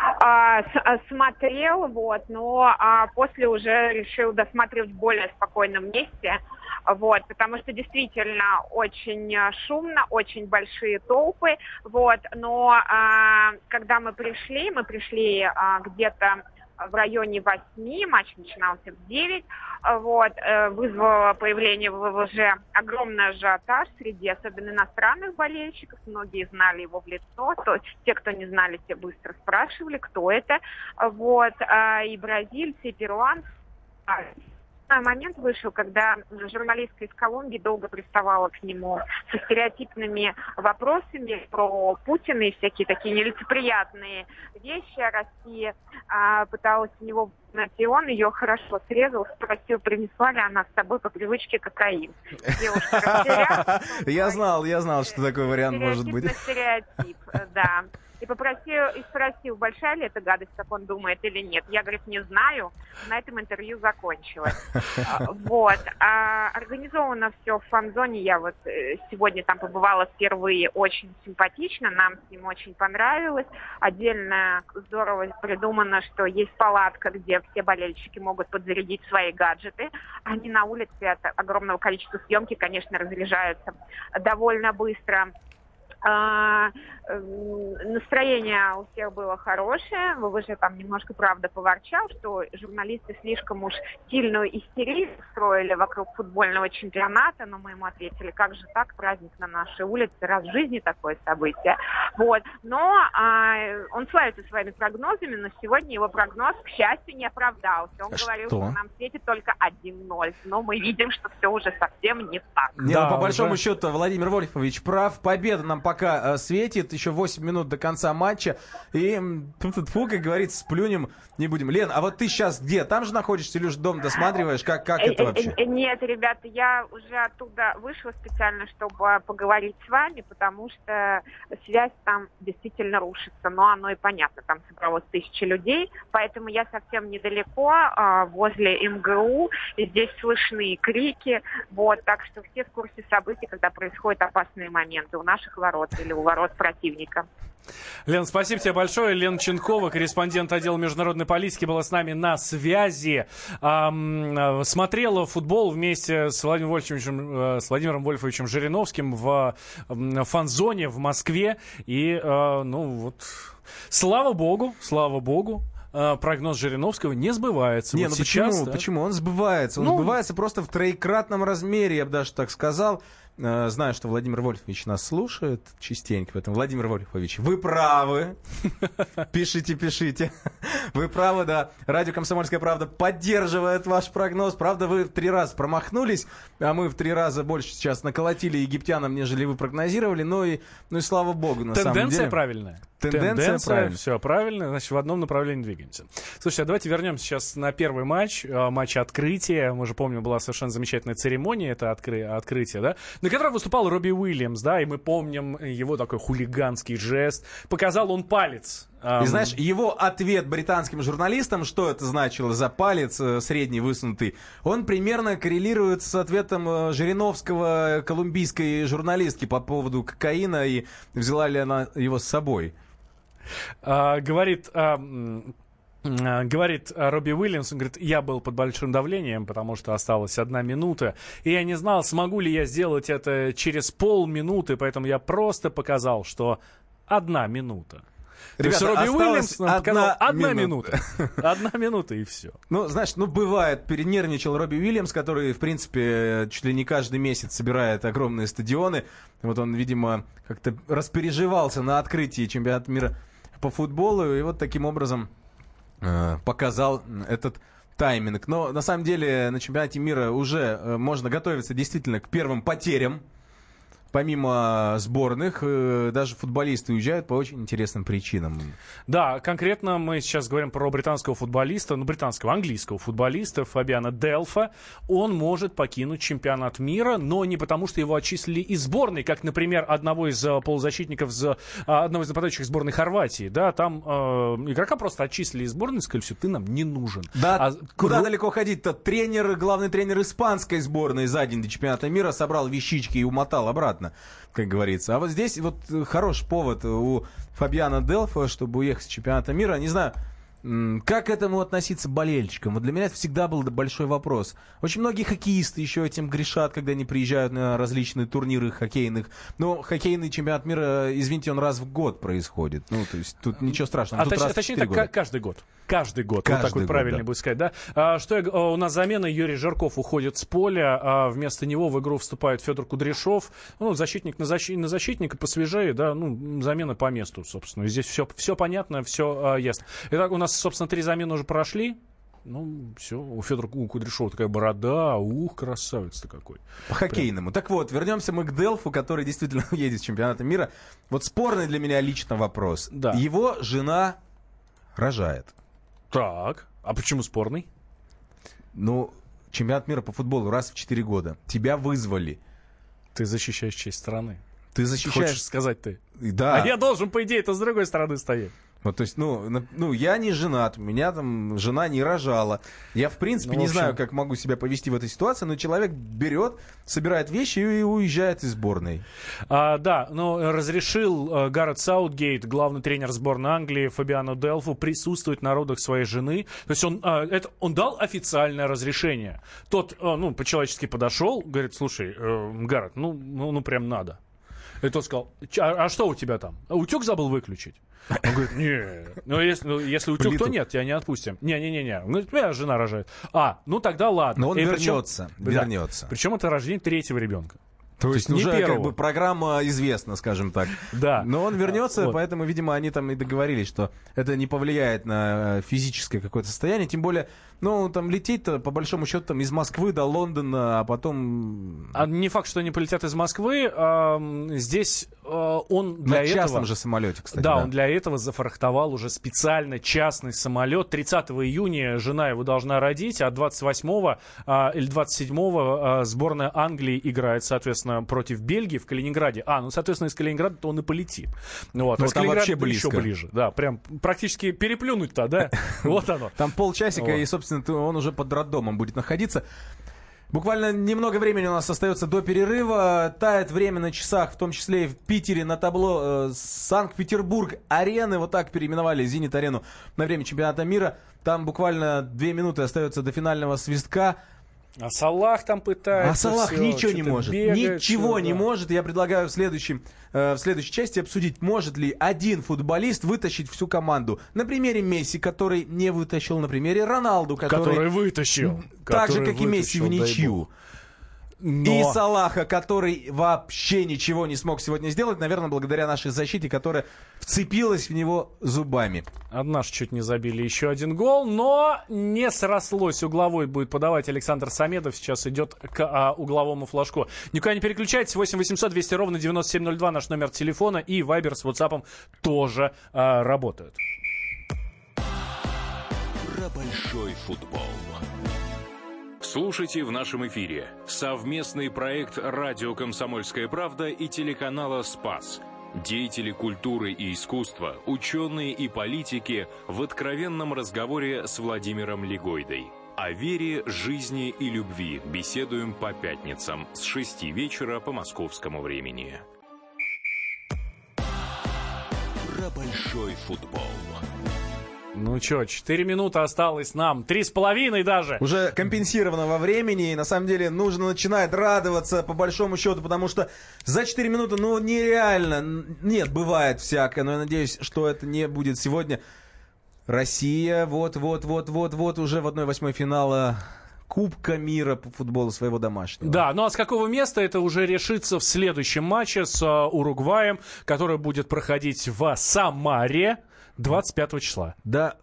Смотрел, вот, но после уже решил досматривать в более спокойном месте. Вот, потому что действительно очень шумно, очень большие толпы, вот, но когда мы пришли где-то в районе 8, матч начинался в 9, вот, вызвало появление в ВВЖ огромный ажиотаж среди особенно иностранных болельщиков, многие знали его в лицо, те, кто не знали, те быстро спрашивали, кто это, вот, и бразильцы, и перуанцы. Момент вышел, когда журналистка из Колумбии долго приставала к нему со стереотипными вопросами про Путина и всякие такие нелицеприятные вещи о России. Пыталась у него найти, он ее хорошо срезал, спросил, принесла ли она с собой по привычке кокаин. Девушка Я знал, что такой вариант может быть. Стереотип, да. И спросил, большая ли эта гадость, как он думает, или нет. Я, говорит, не знаю. На этом интервью закончилось. Вот. Организовано все в фан-зоне. Я вот сегодня там побывала впервые. Очень симпатично. Нам с ним очень понравилось. Отдельно здорово придумано, что есть палатка, где все болельщики могут подзарядить свои гаджеты. Они на улице от огромного количества съемки, конечно, разряжаются довольно быстро. Настроение у всех было хорошее. ВВЖ там немножко, правда, поворчал, что журналисты слишком уж сильную истерию строили вокруг футбольного чемпионата, но мы ему ответили, как же так, праздник на нашей улице, раз в жизни такое событие. Вот. Но он славится своими прогнозами, но сегодня его прогноз, к счастью, не оправдался. Он говорил, что нам светит только 1-0, но мы видим, что все уже совсем не так. Да, по большому счету, Владимир Вольфович прав. Победа нам пока светит. Еще 8 минут до конца матча. И, как говорится, сплюнем не будем. Лен, а вот ты сейчас где? Там же находишься или уже дом досматриваешь? Как это вообще? Нет, ребята, я уже оттуда вышла специально, чтобы поговорить с вами, потому что связь там действительно рушится. Но оно и понятно, там собралось 1000 людей. Поэтому я совсем недалеко, возле МГУ. И здесь слышны крики. Вот, так что все в курсе событий, когда происходят опасные моменты у наших ворот или у ворот противника. Лен, спасибо тебе большое. Лена Ченкова, корреспондент отдела международной политики, была с нами на связи. Смотрела футбол вместе с Владимиром Вольфовичем Жириновским в фан-зоне в Москве. И, слава богу, прогноз Жириновского не сбывается. Не, вот сейчас, почему? Он сбывается. Он сбывается просто в троекратном размере, я бы даже так сказал. Знаю, что Владимир Вольфович нас слушает частенько, поэтому, Владимир Вольфович, вы правы. Пишите. Вы правы, да. Радио «Комсомольская правда» поддерживает ваш прогноз. Правда, вы в 3 раза промахнулись, а мы в 3 раза больше сейчас наколотили египтянам, нежели вы прогнозировали. Ну и слава богу, на самом деле. Тенденция правильная. Тенденция правильная. Все правильно, значит, в одном направлении двигаемся. Слушайте, а давайте вернемся сейчас на первый матч открытия. Мы же помним, была совершенно замечательная церемония, это открытие, да, на которой выступал Робби Уильямс, да, и мы помним его такой хулиганский жест. Показал он палец. И знаешь, его ответ британским журналистам, что это значило за палец средний высунутый, он примерно коррелирует с ответом Жириновского колумбийской журналистки по поводу кокаина и взяла ли она его с собой. Говорит Робби Уильямс, он говорит, я был под большим давлением, потому что осталась 1 минута, и я не знал, смогу ли я сделать это через полминуты, поэтому я просто показал, что 1 минута. Ребята, Робби Уильямс нам показал 1 минута. 1 минута и все. Ну, знаешь, бывает, перенервничал Робби Уильямс, который, в принципе, чуть ли не каждый месяц собирает огромные стадионы. Вот он, видимо, как-то распереживался на открытии чемпионата мира по футболу, и вот таким образом показал этот тайминг. Но, на самом деле, на чемпионате мира уже можно готовиться действительно к первым потерям. Помимо сборных, даже футболисты уезжают по очень интересным причинам. Да, конкретно мы сейчас говорим про британского футболиста, английского футболиста Фабиано Делфа. Он может покинуть чемпионат мира, но не потому, что его отчислили из сборной, как, например, одного из полузащитников, одного из нападающих сборной Хорватии. Да, там игрока просто отчислили из сборной и сказали, все, ты нам не нужен. Да, куда далеко ходить-то? Главный тренер испанской сборной за день до чемпионата мира собрал вещички и умотал обратно, как говорится. А вот здесь вот хороший повод у Фабиано Делфа, чтобы уехать с чемпионата мира. Не знаю, как к этому относиться болельщикам. Вот для меня это всегда был большой вопрос. Очень многие хоккеисты еще этим грешат, когда они приезжают на различные турниры хоккейных. Но хоккейный чемпионат мира, извините, он раз в год происходит. Ну, то есть тут ничего страшного. Точнее так, каждый год. Каждый год, вот так вот правильно будет сказать, да. У нас замена, Юрий Жирков уходит с поля, а вместо него в игру вступает Федор Кудряшов, защитник на защитника посвежее, да, замена по месту, собственно. Здесь все понятно, все ясно. Итак, у нас, собственно, 3 замены уже прошли. Все, у Федора Кудряшова такая борода, красавец-то какой. По хоккейному. Так вот, вернемся мы к Делфу, который действительно едет с чемпионата мира. Вот спорный для меня лично вопрос. Да. Его жена рожает. Так, а почему спорный? Чемпионат мира по футболу раз в 4 года. Тебя вызвали. Ты защищаешь честь страны. Ты защищаешь... Хочешь сказать ты? Да. А я должен, по идее, это с другой стороны стоять. То есть, я не женат, у меня там жена не рожала. Я, в принципе, не знаю, как могу себя повести в этой ситуации, но человек берет, собирает вещи и уезжает из сборной. Разрешил Гаррет Саутгейт, главный тренер сборной Англии, Фабиано Делфу, присутствовать на родах своей жены. То есть он дал официальное разрешение. Тот, по-человечески подошел, говорит, слушай, Гаррет, прям надо. И тот сказал, а что у тебя там? Утюг забыл выключить? Он говорит, нет. Если утюг, то нет, тебя не отпустим. Не. Он говорит, твоя жена рожает. Тогда ладно. Но он вернется. Причем это рождение 3-го ребенка. То есть не уже первого. Программа известна, скажем так. Да. Но он вернется, поэтому, видимо, они там и договорились, что это не повлияет на физическое какое-то состояние. Тем более, там лететь-то, по большому счету, из Москвы до Лондона, а потом... Не факт, что они полетят из Москвы. Здесь он для этого... На частном же самолете, кстати. Да, он для этого зафрахтовал уже специально частный самолет. 30 июня жена его должна родить, а 28 или 27 сборная Англии играет, соответственно, против Бельгии в Калининграде. Соответственно, из Калининграда-то он и полетит. Там вообще близко. Еще ближе. Да, прям практически переплюнуть-то, да? Вот оно. Там полчасика, и, собственно, он уже под роддомом будет находиться. Буквально немного времени у нас остается до перерыва. Тает время на часах, в том числе и в Питере, на табло Санкт-Петербург-арены. Вот так переименовали «Зенит-арену» на время чемпионата мира. Там буквально 2 минуты остается до финального свистка. А Салах там пытается. А Салах ничего не может. Ничего не может. Я предлагаю в следующей части обсудить, может ли один футболист вытащить всю команду. На примере Месси, который не вытащил, на примере Роналду, который вытащил. Так же, как и Месси в ничью. и Салаха, который вообще ничего не смог сегодня сделать, наверное, благодаря нашей защите, которая вцепилась в него зубами. Наши чуть не забили еще один гол, но не срослось. Угловой будет подавать Александр Самедов. Сейчас идет к угловому флажку. Никуда не переключайтесь. 8 800 200 ровно 9702 наш номер телефона. И Вайбер с WhatsApp тоже работают. Про большой футбол. Слушайте в нашем эфире совместный проект «Радио Комсомольская правда» и телеканала «Спас». Деятели культуры и искусства, ученые и политики в откровенном разговоре с Владимиром Легойдой. О вере, жизни и любви беседуем по пятницам с 6 вечера по московскому времени. Про большой футбол. Ну что, 4 минуты осталось нам, 3,5 даже. Уже компенсировано во времени, и на самом деле нужно начинать радоваться по большому счету, потому что за 4 минуты, ну, нереально. Нет, бывает всякое, но я надеюсь, что это не будет сегодня. Россия, вот уже в 1/8 финала Кубка мира по футболу своего домашнего. Да, ну а с какого места это уже решится в следующем матче с Уругваем, который будет проходить в Самаре 25 числа. Да.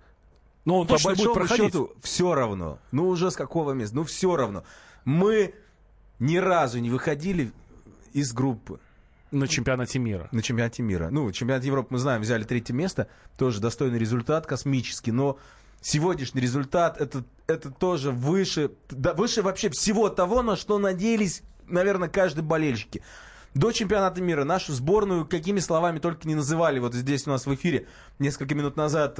Но он точно будет проходить. Счету, все равно. Ну уже с какого места? Ну все равно. Мы ни разу не выходили из группы. На чемпионате мира. На чемпионате мира. Ну, чемпионат Европы, мы знаем, взяли 3-е место. Тоже достойный результат, космический. Но сегодняшний результат, это тоже выше вообще всего того, на что надеялись, наверное, каждый болельщик. До чемпионата мира нашу сборную какими словами только не называли. Вот здесь у нас в эфире несколько минут назад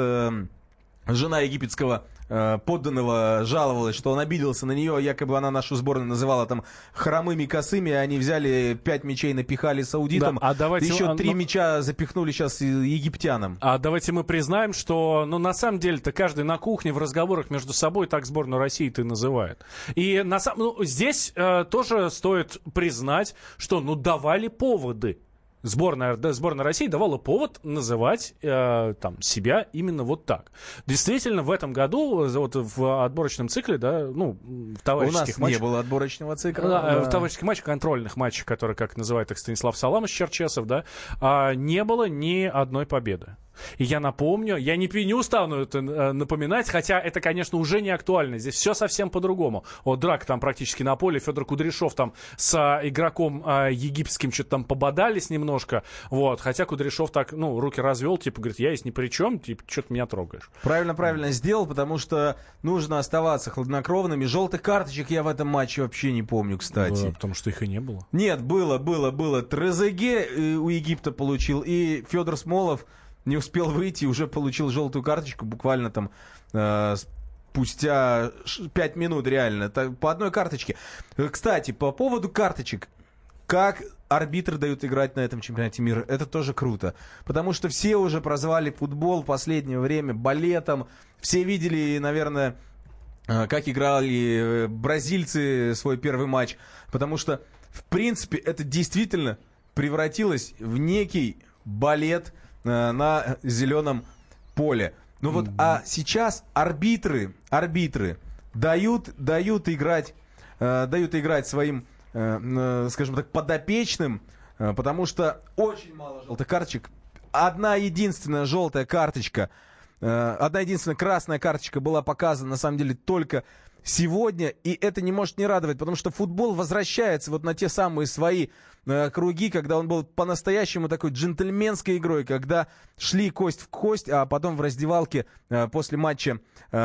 жена египетского подданного жаловалась, что он обиделся на нее, якобы она нашу сборную называла там хромыми косыми, а они взяли 5 мячей, напихали саудитам, да, еще 3 мяча запихнули сейчас египтянам. А давайте мы признаем, что на самом деле-то каждый на кухне в разговорах между собой так сборную России-то и называет. И здесь тоже стоит признать, что давали поводы. Сборная России давала повод называть себя именно вот так. Действительно, в этом году вот в отборочном цикле, да, в товарищеских матчах... У нас не было отборочного цикла. В товарищеских матчах, контрольных матчах, которые, как называет их Станислав Саламович Черчесов, да, не было ни одной победы. И я напомню, я не устану это напоминать, хотя это, конечно, уже не актуально. Здесь все совсем по-другому. Вот драка там практически на поле. Федор Кудряшов там с игроком египетским что-то там пободались немножко. Вот. Хотя Кудряшов так, руки развел, говорит, я здесь ни при чем, что ты меня трогаешь. Правильно сделал, потому что нужно оставаться хладнокровными. Желтых карточек я в этом матче вообще не помню, кстати. Потому что их и не было. Нет, было. Трезеге у Египта получил, и Федор Смолов не успел выйти, уже получил желтую карточку буквально там спустя 5 минут, реально. По одной карточке. Кстати, по поводу карточек. Как арбитры дают играть на этом чемпионате мира, это тоже круто. Потому что все уже прозвали футбол в последнее время балетом. Все видели, наверное, как играли бразильцы свой первый матч. Потому что, в принципе, это действительно превратилось в некий балет на зеленом поле. А сейчас арбитры дают играть своим, скажем так, подопечным, потому что очень мало желтых карточек. Одна единственная желтая карточка, одна единственная красная карточка была показана, на самом деле, только сегодня, и это не может не радовать, потому что футбол возвращается вот на те самые свои круги, когда он был по-настоящему такой джентльменской игрой, когда шли кость в кость, а потом в раздевалке после матча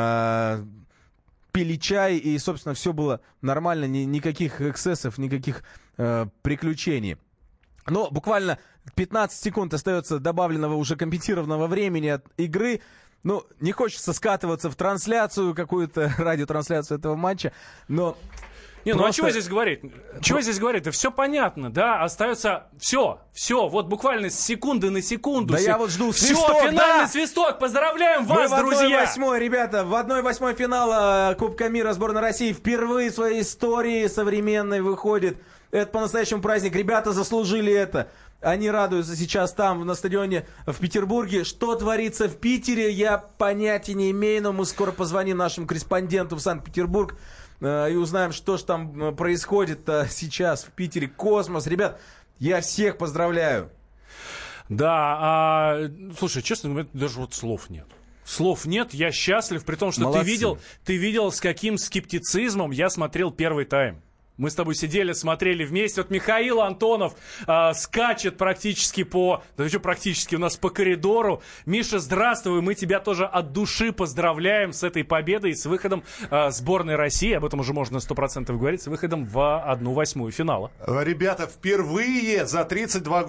пили чай, и, собственно, все было нормально, никаких эксцессов, никаких приключений. Но буквально 15 секунд остается добавленного уже компенсированного времени от игры. Не хочется скатываться в трансляцию, какую-то радиотрансляцию этого матча, но... а чего здесь говорить? Чего здесь говорить? Да все понятно, да, остается все, вот буквально с секунды на секунду. Да я вот жду свисток, все, финальный свисток, поздравляем вас, друзья! В 1/8, ребята, в 1/8 финала Кубка мира сборной России впервые в своей истории современной выходит. Это по-настоящему праздник, ребята заслужили это. Они радуются сейчас там, на стадионе в Петербурге. Что творится в Питере, я понятия не имею, но мы скоро позвоним нашему корреспонденту в Санкт-Петербург. и узнаем, что же там происходит сейчас в Питере. Космос. Ребят, я всех поздравляю. Да, слушай, честно говоря, даже вот слов нет. Слов нет, я счастлив, при том, что ты видел, с каким скептицизмом я смотрел первый тайм. Мы с тобой сидели, смотрели вместе. Вот Михаил Антонов скачет практически у нас по коридору. Миша, здравствуй, мы тебя тоже от души поздравляем с этой победой, с выходом сборной России, об этом уже можно 100% говорить, с выходом в 1/8 финала. Ребята, впервые за 32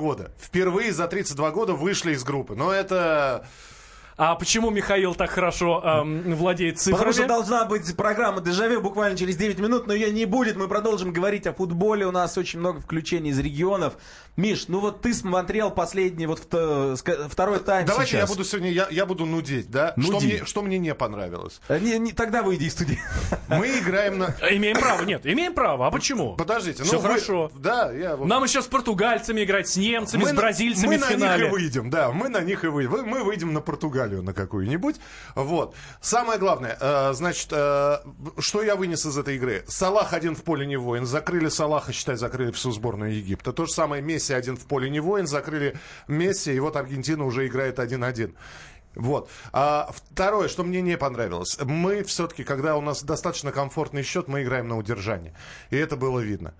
года вышли из группы. Но это... А почему Михаил так хорошо владеет цифрами? Потому что должна быть программа «Дежавю» буквально через 9 минут, но ее не будет. Мы продолжим говорить о футболе. У нас очень много включений из регионов. Миш, ну вот ты смотрел последний, вот второй тайм. Давайте сейчас. я буду сегодня, я буду нудеть, да? Что мне не понравилось? Тогда выйди из студии. Мы играем на... Имеем право. А почему? Подождите. Все хорошо. Да, Нам еще с португальцами играть, с немцами, с бразильцами в финале. Мы на них и выйдем, да. Мы на них и выйдем. Мы выйдем на Португалию на какую-нибудь. Вот. Самое главное, значит, что я вынес из этой игры? Салах один в поле не воин. Закрыли Салаха, считай, закрыли всю сборную Египта. То же самое Месси один в поле не воин. Закрыли Месси, и вот Аргентина уже играет 1-1. Вот. Второе, что мне не понравилось. Мы все-таки, когда у нас достаточно комфортный счет, мы играем на удержание. И это было видно.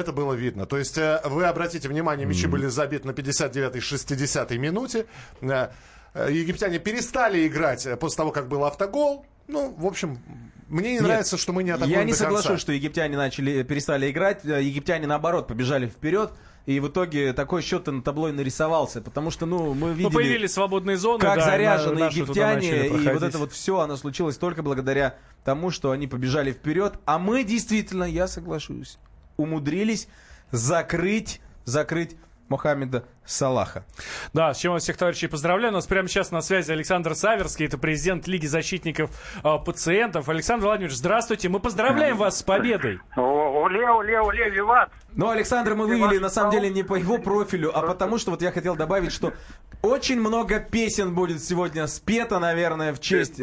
То есть вы обратите внимание, мячи были забиты на 59-й, 60-й минуте. Египтяне перестали играть после того, как был автогол. Ну, в общем, мне не нравится, что мы не атакуем до конца. Я не соглашусь, что египтяне перестали играть. Египтяне, наоборот, побежали вперед. И в итоге такой счет на табло и нарисовался. Потому что, мы видели... появились свободные зоны. Как заряжены египтяне. И вот это вот все, оно случилось только благодаря тому, что они побежали вперед. А мы действительно, я соглашусь, умудрились закрыть Мохаммеда Салаха. Да, с чем я всех товарищей поздравляю. У нас прямо сейчас на связи Александр Саверский, это президент Лиги защитников пациентов. Александр Владимирович, здравствуйте, мы поздравляем вас с победой. Оле, виват! Ну, Александра мы вывели, на самом деле, не по его профилю, а потому что вот я хотел добавить, что очень много песен будет сегодня спето, наверное, в честь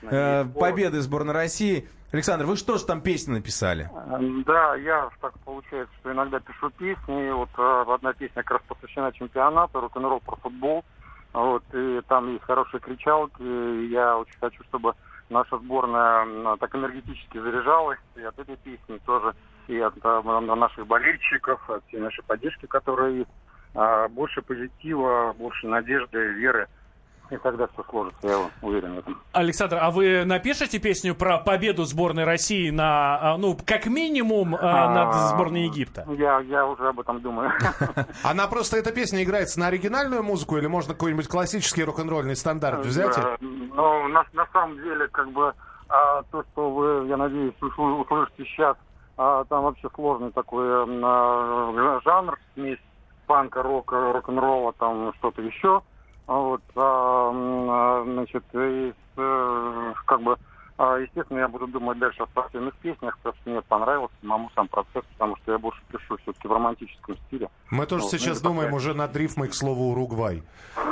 победы сборной России. Александр, вы что же там песни написали? Да, я так получается, что иногда пишу песни. И вот одна песня как раз посвящена чемпионату, рок-н-ролл про футбол. Вот, и там есть хорошие кричалки. И я очень хочу, чтобы наша сборная так энергетически заряжалась. И от этой песни тоже, и от наших болельщиков, от всей нашей поддержки, которая есть. Больше позитива, больше надежды, веры. И тогда все сложится, я уверен в этом. Александр, а вы напишете песню про победу сборной России на, как минимум, над сборной Египта? Я уже об этом думаю. Она просто, эта песня играется на оригинальную музыку или можно какой-нибудь классический рок-н-ролльный стандарт взять? Ну, на самом деле, то, что вы, я надеюсь, услышите сейчас, там вообще сложный такой жанр, смесь панка, рока, рок-н-ролла, там что-то еще. Вот, значит, естественно, я буду думать дальше о спортивных песнях, потому что мне понравился самому сам процесс, потому что я больше пишу все-таки в романтическом стиле. Мы тоже сейчас думаем уже над рифмой к слову «Уругвай».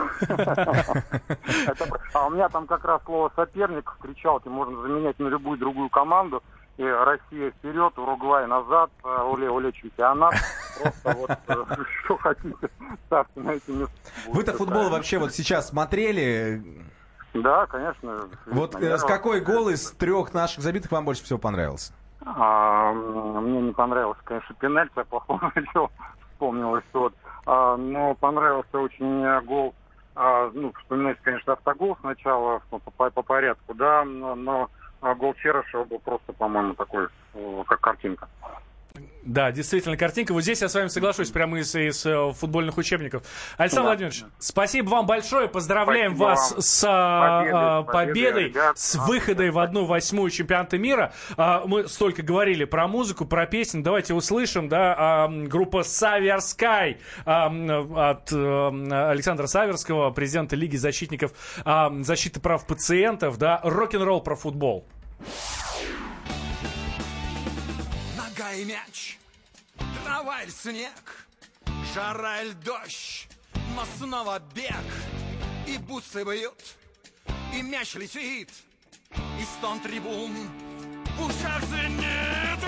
А у меня там как раз слово «соперник» в кричалке можно заменять на любую другую команду. И Россия вперед, Уругвай назад, оле-оле чемпионат. Просто вот что хотите, ставьте на эти места. Вы-то футбол вообще вот сейчас смотрели? Да, конечно. Вот с какой гол из 3 наших забитых вам больше всего понравился? Мне не понравился, конечно, пенальти, я плохого вспомнилось. Но понравился очень гол. Вспоминается, конечно, автогол сначала по порядку, да, но гол Черышева был просто, по-моему, такой, как картинка. Да, действительно, картинка. Вот здесь я с вами соглашусь прямо из футбольных учебников. Александр Владимирович, спасибо вам большое. Поздравляем вас с победой, с выходом в 1/8 чемпионата мира. Мы столько говорили про музыку, про песни. Давайте услышим, да, группа «Саверскай» от Александра Саверского, президента Лиги защитников защиты прав пациентов, да, рок-н-ролл про футбол. И мяч, трава или снег, жара или дождь, но снова бег, и бутсы бьют, и мяч летит, и стон трибун в ушах звенит.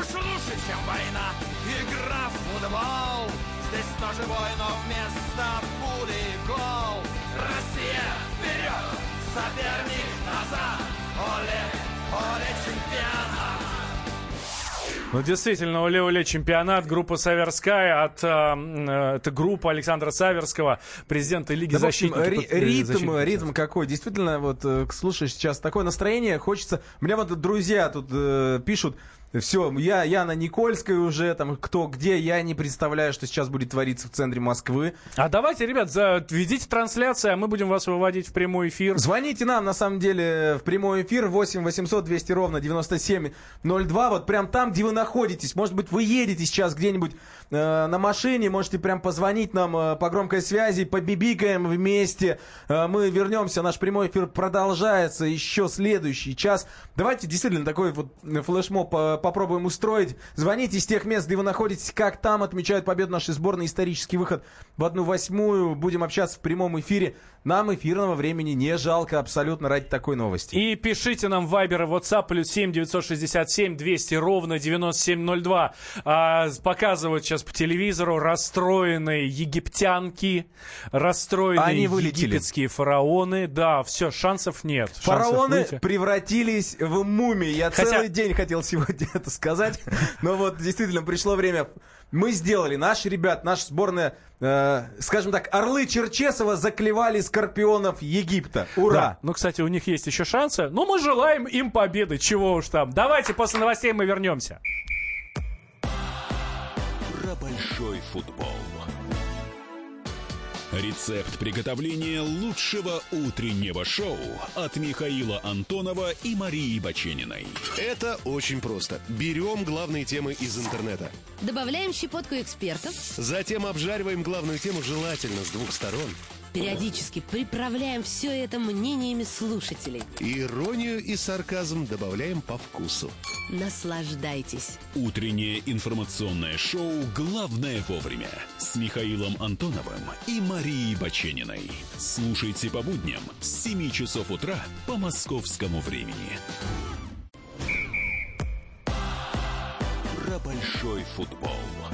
больше лучше, чем война. Игра в футбол, здесь тоже бой, но вместо пули гол. Россия вперед, соперник назад, оле, оле, чемпионат. Ну, действительно, оле-оле, чемпионат, группа «Саверская», это группа Александра Саверского, президента Лиги защитников. Ритм какой, действительно, вот слушаешь сейчас такое настроение, хочется, мне вот друзья тут пишут, все, я на Никольской уже, там, кто где, я не представляю, что сейчас будет твориться в центре Москвы. А давайте, ребят, ведите трансляцию, а мы будем вас выводить в прямой эфир. Звоните нам, на самом деле, в прямой эфир 8 800 200 ровно 9702, вот прям там, где вы находитесь. Может быть, вы едете сейчас где-нибудь на машине, можете прям позвонить нам по громкой связи, побибикаем вместе. Мы вернемся, наш прямой эфир продолжается еще следующий час. Давайте действительно такой вот флешмоб попробуем устроить. Звоните из тех мест, где вы находитесь, как там отмечают победу нашей сборной. Исторический выход в 1/8. Будем общаться в прямом эфире. Нам эфирного времени не жалко абсолютно ради такой новости. И пишите нам в Viber и WhatsApp +7 967 200 ровно 9702. Показывают сейчас по телевизору расстроенные египтянки, расстроенные египетские фараоны. Да, все, шансов нет. Фараоны превратились в мумии. Я целый день хотел сегодня это сказать. Но вот действительно пришло время. Мы сделали, наши ребят, наша сборная, скажем так, орлы Черчесова заклевали скорпионов Египта. Ура! Да. Ну, кстати, у них есть еще шансы. Но мы желаем им победы, чего уж там. Давайте после новостей мы вернемся. Про большой футбол. Рецепт приготовления лучшего утреннего шоу от Михаила Антонова и Марии Бачениной. Это очень просто. Берем главные темы из интернета. Добавляем щепотку экспертов. Затем обжариваем главную тему желательно с двух сторон. Периодически приправляем все это мнениями слушателей. Иронию и сарказм добавляем по вкусу. Наслаждайтесь. Утреннее информационное шоу «Главное вовремя» с Михаилом Антоновым и Марией Бачениной. Слушайте по будням с 7 часов утра по московскому времени. Про большой футбол.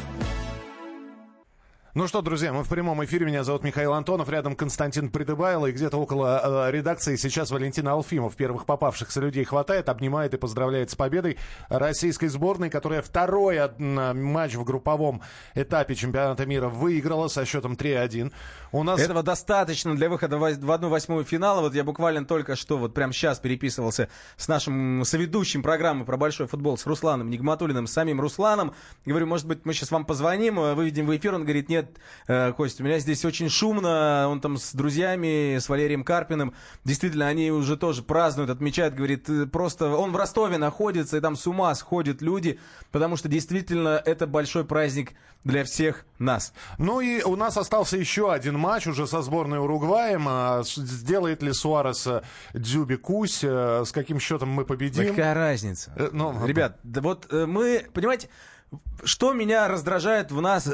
Ну что, друзья, мы в прямом эфире. Меня зовут Михаил Антонов, рядом Константин Придыбайло, и где-то около редакции сейчас Валентин Алфимов. Первых попавшихся людей хватает, обнимает и поздравляет с победой российской сборной, которая второй матч в групповом этапе чемпионата мира выиграла со счетом 3-1. У нас... Этого достаточно для выхода в 1/8 финала. Вот я буквально только что, вот прямо сейчас переписывался с нашим соведущим программы про большой футбол, с Русланом Нигматуллиным, с самим Русланом. Говорю, может быть, мы сейчас вам позвоним, выведем в эфир. Он говорит, нет, Кость, у меня здесь очень шумно, он там с друзьями, с Валерием Карпиным, действительно, они уже тоже празднуют, отмечают, говорит, просто он в Ростове находится, и там с ума сходят люди, потому что действительно это большой праздник для всех нас. Ну и у нас остался еще один матч уже со сборной Уругваем. Сделает ли Суарес Дзюби Кусь? С каким счетом мы победим? Какая разница? Ребят, да вот мы, понимаете, что меня раздражает в нас,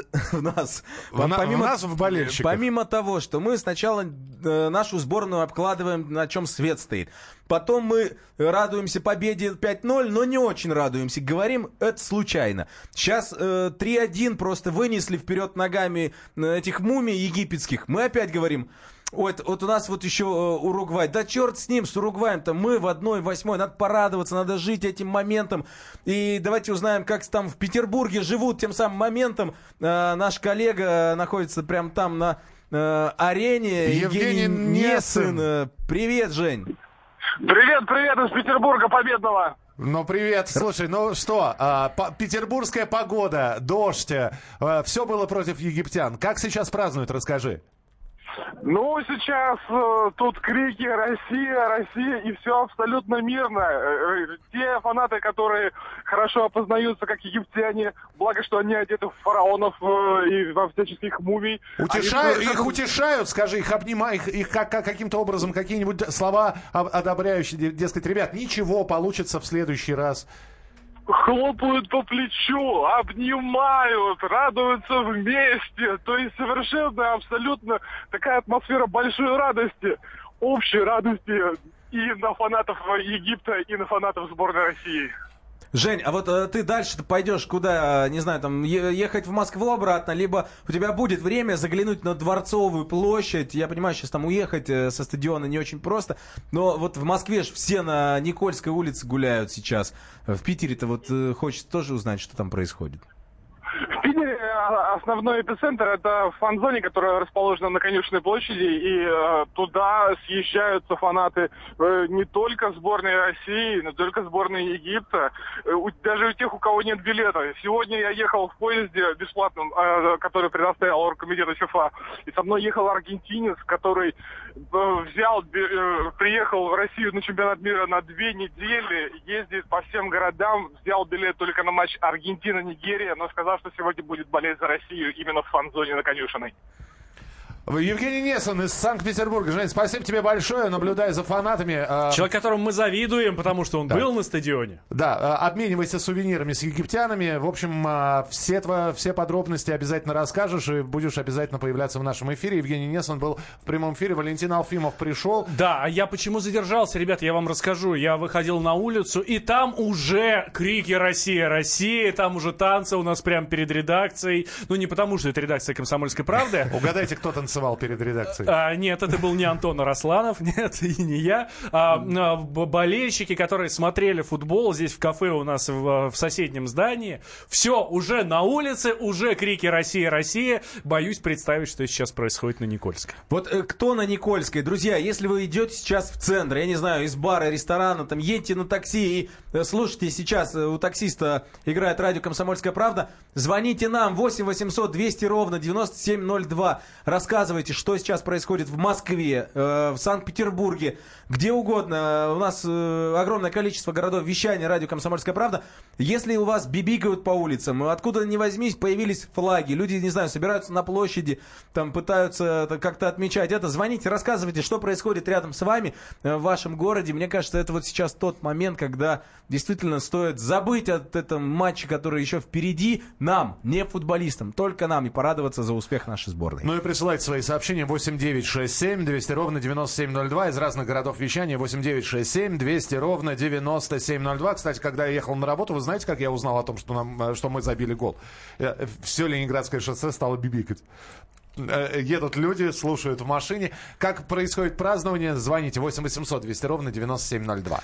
в болельщиках. Помимо того, что мы сначала нашу сборную обкладываем, на чем свет стоит. Потом мы радуемся победе 5-0, но не очень радуемся. Говорим, это случайно. Сейчас 3-1 просто вынесли вперед ногами этих мумий египетских. Мы опять говорим... Вот у нас вот еще Уругвай. Да черт с ним, с Уругваем-то. Мы в 1/8. Надо порадоваться, надо жить этим моментом. И давайте узнаем, как там в Петербурге живут тем самым моментом. Наш коллега находится прямо там на арене. Евгений Несин. Привет, Жень. Привет из Петербурга победного. Ну, привет. Слушай, ну что, петербургская погода, дождь, все было против египтян. Как сейчас празднуют, расскажи. Ну, сейчас тут крики «Россия, Россия», и все абсолютно мирно. Те фанаты, которые хорошо опознаются как египтяне, благо, что они одеты в фараонов и во всяческих мумий. Их утешают, скажи, их обнимают, их каким-то образом какие-нибудь слова одобряющие, дескать, ребят, ничего, получится в следующий раз. Хлопают по плечу, обнимают, радуются вместе. То есть совершенно, абсолютно такая атмосфера большой радости, общей радости и на фанатов Египта, и на фанатов сборной России. Жень, а вот ты дальше-то пойдешь куда, не знаю, там, ехать в Москву обратно, либо у тебя будет время заглянуть на Дворцовую площадь. Я понимаю, сейчас там уехать со стадиона не очень просто, но вот в Москве же все на Никольской улице гуляют сейчас. В Питере-то вот хочется тоже узнать, что там происходит. В Питере основной эпицентр — это в фан-зоне, которая расположена на Конюшенной площади, и туда съезжаются фанаты не только сборной России, но только сборной Египта, даже у тех, у кого нет билета. Сегодня я ехал в поезде бесплатном, который предоставил оргкомитет ФИФА, и со мной ехал аргентинец, который приехал в Россию на чемпионат мира на 2 недели, ездит по всем городам, взял билет только на матч Аргентина-Нигерия, но сказал, что сегодня будет болеть за Россию именно в фан-зоне на Конюшенной. Евгений Нессон из Санкт-Петербурга. Жень, спасибо тебе большое, наблюдая за фанатами. Человек, которому мы завидуем, потому что он был на стадионе. Да, обменивайся сувенирами с египтянами. В общем, все подробности обязательно расскажешь и будешь обязательно появляться в нашем эфире. Евгений Нессон был в прямом эфире, Валентин Алфимов пришел. Да, а я почему задержался, ребят, я вам расскажу. Я выходил на улицу, и там уже крики «Россия, Россия!», там уже танцы у нас прямо перед редакцией. Ну, не потому, что это редакция «Комсомольской правды». Угадайте, кто танцевал перед редакцией. Нет, это был не Антон Арасланов, нет, и не я. Болельщики, которые смотрели футбол здесь в кафе у нас в соседнем здании. Все, уже на улице, уже крики «Россия, Россия!». Боюсь представить, что сейчас происходит на Никольской. Вот кто на Никольской? Друзья, если вы идете сейчас в центр, я не знаю, из бара, ресторана, там, едете на такси и слушайте, сейчас у таксиста играет радио «Комсомольская правда», звоните нам 8 800 200 ровно 9702. Рассказывайте, что сейчас происходит в Москве, в Санкт-Петербурге, где угодно. У нас огромное количество городов вещания радио «Комсомольская правда». Если у вас бибикают по улицам, откуда ни возьмись, появились флаги, люди, не знаю, собираются на площади, там пытаются как-то отмечать это, звоните, рассказывайте, что происходит рядом с вами в вашем городе. Мне кажется, это вот сейчас тот момент, когда действительно стоит забыть о этом матче, который еще впереди, нам, не футболистам, только нам, и порадоваться за успех нашей сборной. Ну и присылайте свои сообщения 8967 200 ровно 9702 из разных городов вещания 8967 200 ровно 9702. Кстати, когда я ехал на работу, вы знаете, как я узнал о том, что мы забили гол? Все Ленинградское шоссе стало бибикать. Едут люди, слушают в машине. Как происходит празднование? Звоните 8 800 200 ровно 9702.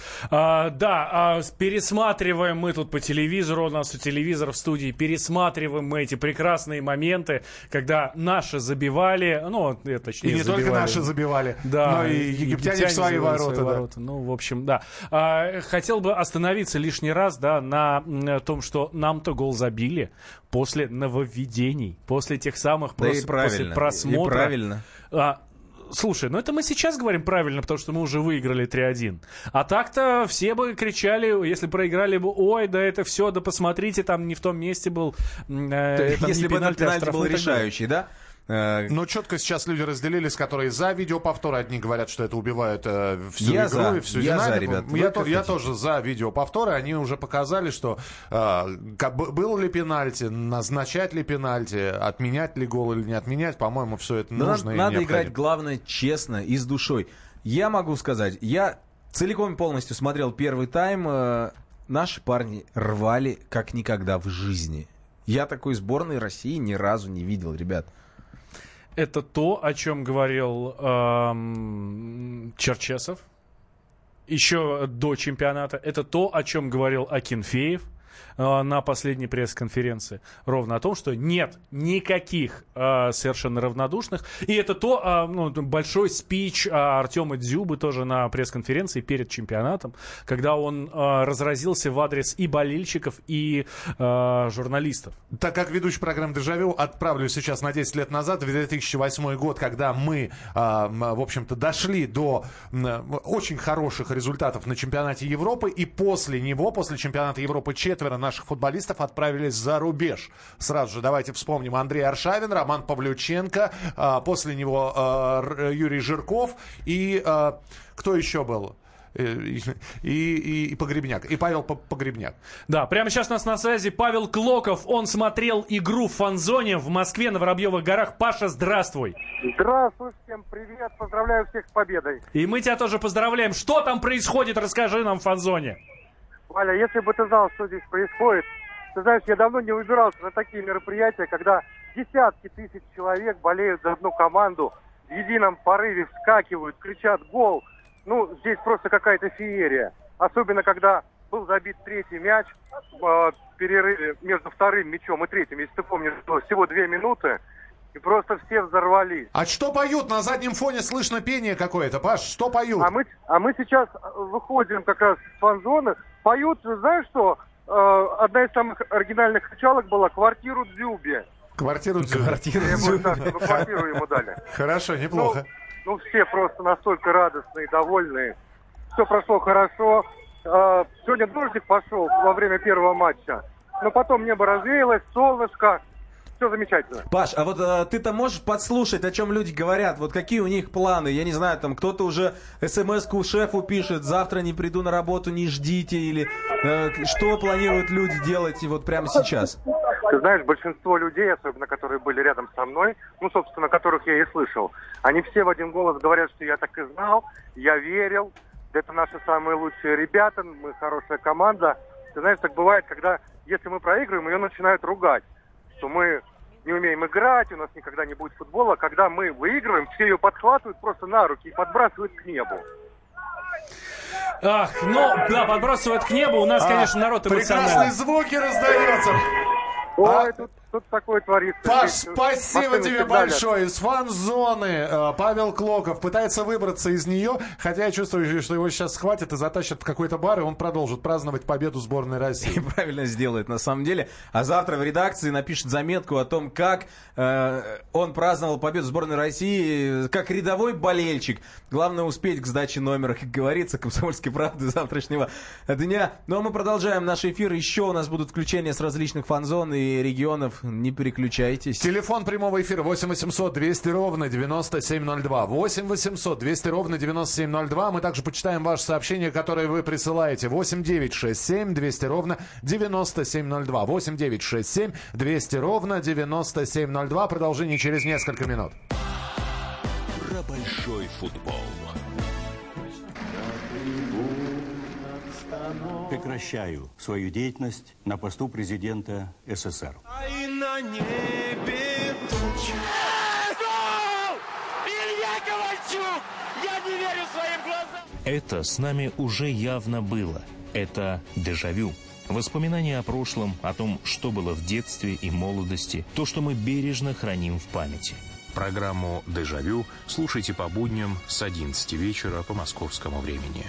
Пересматриваем мы тут по телевизору, у нас у телевизора в студии, пересматриваем мы эти прекрасные моменты, когда наши забивали, точнее, и не только наши забивали, но и египтяне в свои ворота. Ну, в общем, да. Хотел бы остановиться лишний раз, на том, что нам-то гол забили после нововведений, после тех самых после просмотра. И правильно. Слушай, это мы сейчас говорим правильно, потому что мы уже выиграли 3-1. А так-то все бы кричали, если проиграли бы, ой, да это все, да посмотрите, там не в том месте был. Если бы этот пенальти был решающий, да? Но четко сейчас люди разделились, которые за видеоповторы. Одни говорят, что это убивает всю игру и всю динамику. Я тоже за видеоповторы. Они уже показали, что был ли пенальти, назначать ли пенальти, отменять ли гол или не отменять. По-моему, все это нужно и необходимо. Надо играть, главное, честно и с душой. Я могу сказать, я целиком и полностью смотрел первый тайм. Наши парни рвали как никогда в жизни. Я такой сборной России ни разу не видел, ребят. Это то, о чем говорил Черчесов еще до чемпионата. Это то, о чем говорил Акинфеев на последней пресс-конференции. Ровно о том, что нет никаких совершенно равнодушных. И это то, большой спич Артема Дзюбы тоже на пресс-конференции перед чемпионатом, когда он разразился в адрес и болельщиков, и журналистов. Так как ведущий программы «Дежавю» отправлю сейчас на 10 лет назад, в 2008 год, когда мы, в общем-то, дошли до очень хороших результатов на чемпионате Европы, и после него, после чемпионата Европы, 4 наших футболистов отправились за рубеж. Сразу же давайте вспомним: Андрей Аршавин, Роман Павлюченко, после него Юрий Жирков и кто еще был? И Погребняк, и Павел Погребняк. Да, прямо сейчас у нас на связи Павел Клоков. Он смотрел игру в фан-зоне в Москве на Воробьевых горах. Паша, здравствуй. Здравствуй, всем привет, поздравляю всех с победой. И мы тебя тоже поздравляем. Что там происходит, расскажи нам в фан-зоне. Валя, если бы ты знал, что здесь происходит, ты знаешь, я давно не выбирался на такие мероприятия, когда десятки тысяч человек болеют за одну команду, в едином порыве вскакивают, кричат «гол». Ну, здесь просто какая-то феерия. Особенно, когда был забит третий мяч в перерыве между вторым мячом и третьим. Если ты помнишь, что всего 2 минуты, и просто все взорвались. А что поют? На заднем фоне слышно пение какое-то. Паш, что поют? А мы сейчас выходим как раз с фан-зоны. Поют, знаешь что? Одна из самых оригинальных кричалок была «Квартиру Дзюбе». Квартиру Дзюбе. Квартиру ему дали. Хорошо, неплохо. Ну, все просто настолько радостные, довольные. Все прошло хорошо. Сегодня дождик пошел во время первого матча. Но потом небо развеялось, солнышко. Все замечательно. Паш, а вот ты-то можешь подслушать, о чем люди говорят? Вот какие у них планы? Я не знаю, там кто-то уже смс-ку шефу пишет, завтра не приду на работу, не ждите, или что планируют люди делать вот прямо сейчас? Ты знаешь, большинство людей, особенно которые были рядом со мной, ну, собственно, которых я и слышал, они все в один голос говорят, что я так и знал, я верил, это наши самые лучшие ребята, мы хорошая команда. Ты знаешь, так бывает, когда, если мы проигрываем, ее начинают ругать, что мы не умеем играть, у нас никогда не будет футбола. Когда мы выигрываем, все ее подхватывают просто на руки и подбрасывают к небу. Ах, ну, да, подбрасывают к небу. У нас, конечно, народ эмоциональный. Прекрасные звуки раздаются. Ой, тут такое творится. Паш, спасибо тебе большое. Из фан-зоны Павел Клоков пытается выбраться из нее, хотя я чувствую, что его сейчас схватят и затащат в какой-то бар, и он продолжит праздновать победу сборной России. И правильно сделает, на самом деле. А завтра в редакции напишет заметку о том, как он праздновал победу сборной России как рядовой болельщик. Главное успеть к сдаче номера, как говорится, «Комсомольской правды» завтрашнего дня. Ну а мы продолжаем наш эфир. Еще у нас будут включения с различных фан-зон и регионов. Не переключайтесь. Телефон прямого эфира 8 800 200 ровно 9702. 8 800 200 ровно 9702. Мы также почитаем ваши сообщения, которые вы присылаете. 8 967 200 ровно 9702. 8 967 200 ровно 9702. Продолжение через несколько минут. Про большой футбол. Прекращаю свою деятельность на посту президента СССР. И на небе тучи. Илья Ковальчук! Я не верю своим глазам! Это с нами уже явно было. Это дежавю. Воспоминания о прошлом, о том, что было в детстве и молодости, то, что мы бережно храним в памяти. Программу «Дежавю» слушайте по будням с 11 вечера по московскому времени.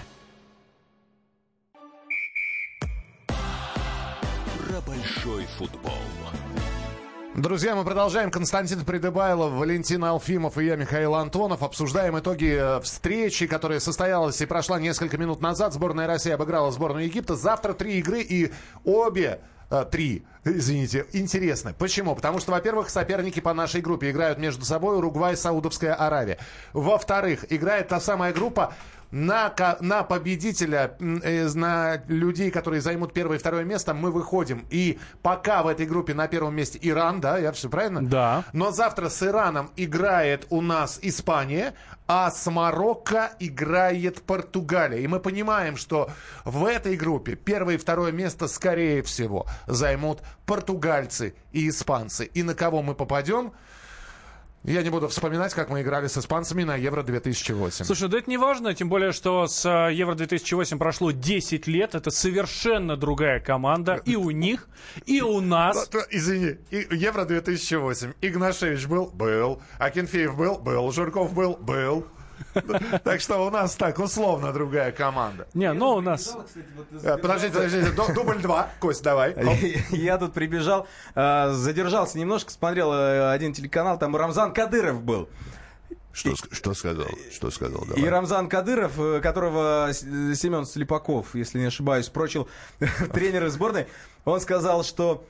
Про большой футбол. Друзья, мы продолжаем. Константин Придыбайлов, Валентин Алфимов и я, Михаил Антонов. Обсуждаем итоги встречи, которая состоялась и прошла несколько минут назад. Сборная России обыграла сборную Египта. Завтра 3 игры и обе... 3, извините, интересно. Почему? Потому что, во-первых, соперники по нашей группе играют между собой Уругвай и Саудовская Аравия. Во-вторых, играет та самая группа на победителя, на людей, которые займут первое и второе место, мы выходим. И пока в этой группе на первом месте Иран, да, я все правильно? Да. Но завтра с Ираном играет у нас Испания, а с Марокко играет Португалия. И мы понимаем, что в этой группе первое и второе место, скорее всего, займут португальцы и испанцы. И на кого мы попадем? Я не буду вспоминать, как мы играли с испанцами на Евро-2008. Слушай, да это не важно, тем более, что с Евро-2008 прошло 10 лет. Это совершенно другая команда. И у них, и у нас. Извини, Евро-2008. Игнашевич был? Был. Акинфеев был? Был. Жирков был? Был. Так что у нас так условно другая команда. Не, ну у нас... Подождите, дубль 2. Кость, давай. Я тут прибежал, задержался немножко, смотрел один телеканал, там Рамзан Кадыров был. Что сказал? Что сказал? Давай. И Рамзан Кадыров, которого Семен Слепаков, если не ошибаюсь, прочил тренера сборной, он сказал, что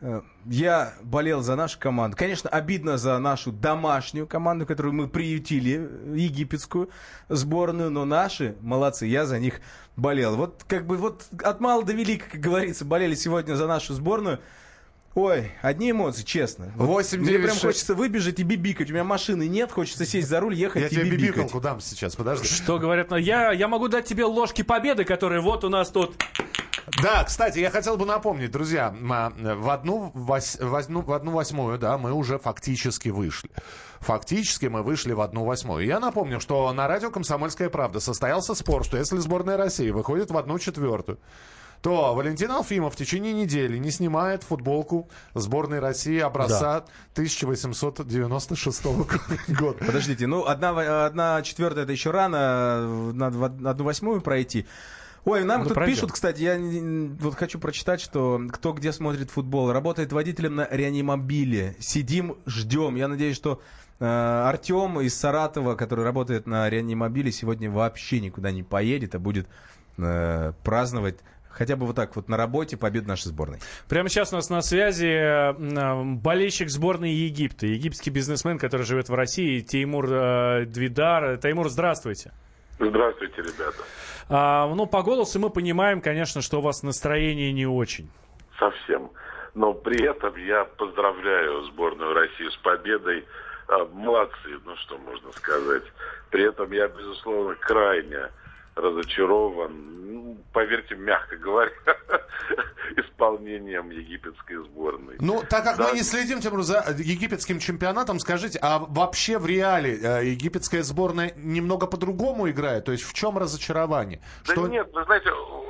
я болел за нашу команду. Конечно, обидно за нашу домашнюю команду, которую мы приютили, египетскую сборную, но наши молодцы, я за них болел. Вот как бы вот от мала до велика, как говорится, болели сегодня за нашу сборную. Ой, одни эмоции, честно. 8, 9, мне прям 6. хочется выбежать и бибикать. У меня машины нет, хочется сесть за руль, ехать я и тебе бибикать. бибикалку дам сейчас, подожди. Что говорят? Я могу дать тебе ложки победы, которые вот у нас тут Да, кстати, я хотел бы напомнить, друзья, в 1/8, да, мы уже фактически вышли. Фактически мы вышли в 1/8. Я напомню, что на радио «Комсомольская правда» состоялся спор, что если сборная России выходит в 1/4, то Валентин Алфимов в течение недели не снимает футболку сборной России образца 1896 года. Подождите, 1/4 это еще рано, надо в 1/8 пройти. Ой, нам тут пишут, кстати, я вот хочу прочитать, что кто где смотрит футбол. Работает водителем на реанимобиле. Сидим, ждем. Я надеюсь, что Артем из Саратова, который работает на реанимобиле, сегодня вообще никуда не поедет, а будет праздновать хотя бы вот так вот на работе победу нашей сборной. Прямо сейчас у нас на связи болельщик сборной Египта, египетский бизнесмен, который живет в России, Теймур Двидар. Теймур, здравствуйте. Здравствуйте, ребята. По голосу мы понимаем, конечно, что у вас настроение не очень. Совсем. Но при этом я поздравляю сборную России с победой. Молодцы, что можно сказать. При этом я, безусловно, крайне разочарован, поверьте, мягко говоря, исполнением египетской сборной. Так как мы не следим, Тимур, за египетским чемпионатом, скажите, а вообще в реале египетская сборная немного по-другому играет? То есть в чем разочарование? Нет, вы знаете,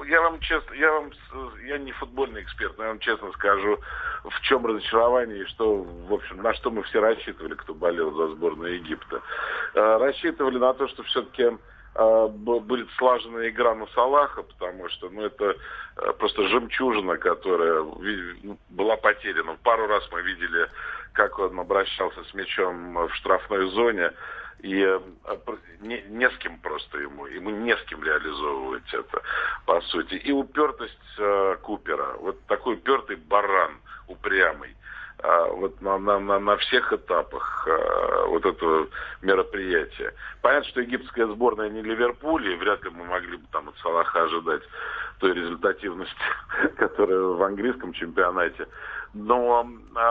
я не футбольный эксперт, но я вам честно скажу, в чем разочарование и что, в общем, на что мы все рассчитывали, кто болел за сборную Египта. Рассчитывали на то, что все-таки будет слаженная игра на Салаха, потому что это просто жемчужина, которая была потеряна. Пару раз мы видели, как он обращался с мячом в штрафной зоне, и не с кем просто ему не с кем реализовывать это, по сути. И упертость Купера, вот такой упертый баран, упрямый. Вот на всех этапах вот этого мероприятия. Понятно, что египетская сборная не Ливерпуль, и вряд ли мы могли бы там от Салаха ожидать той результативности, которая в английском чемпионате. Но,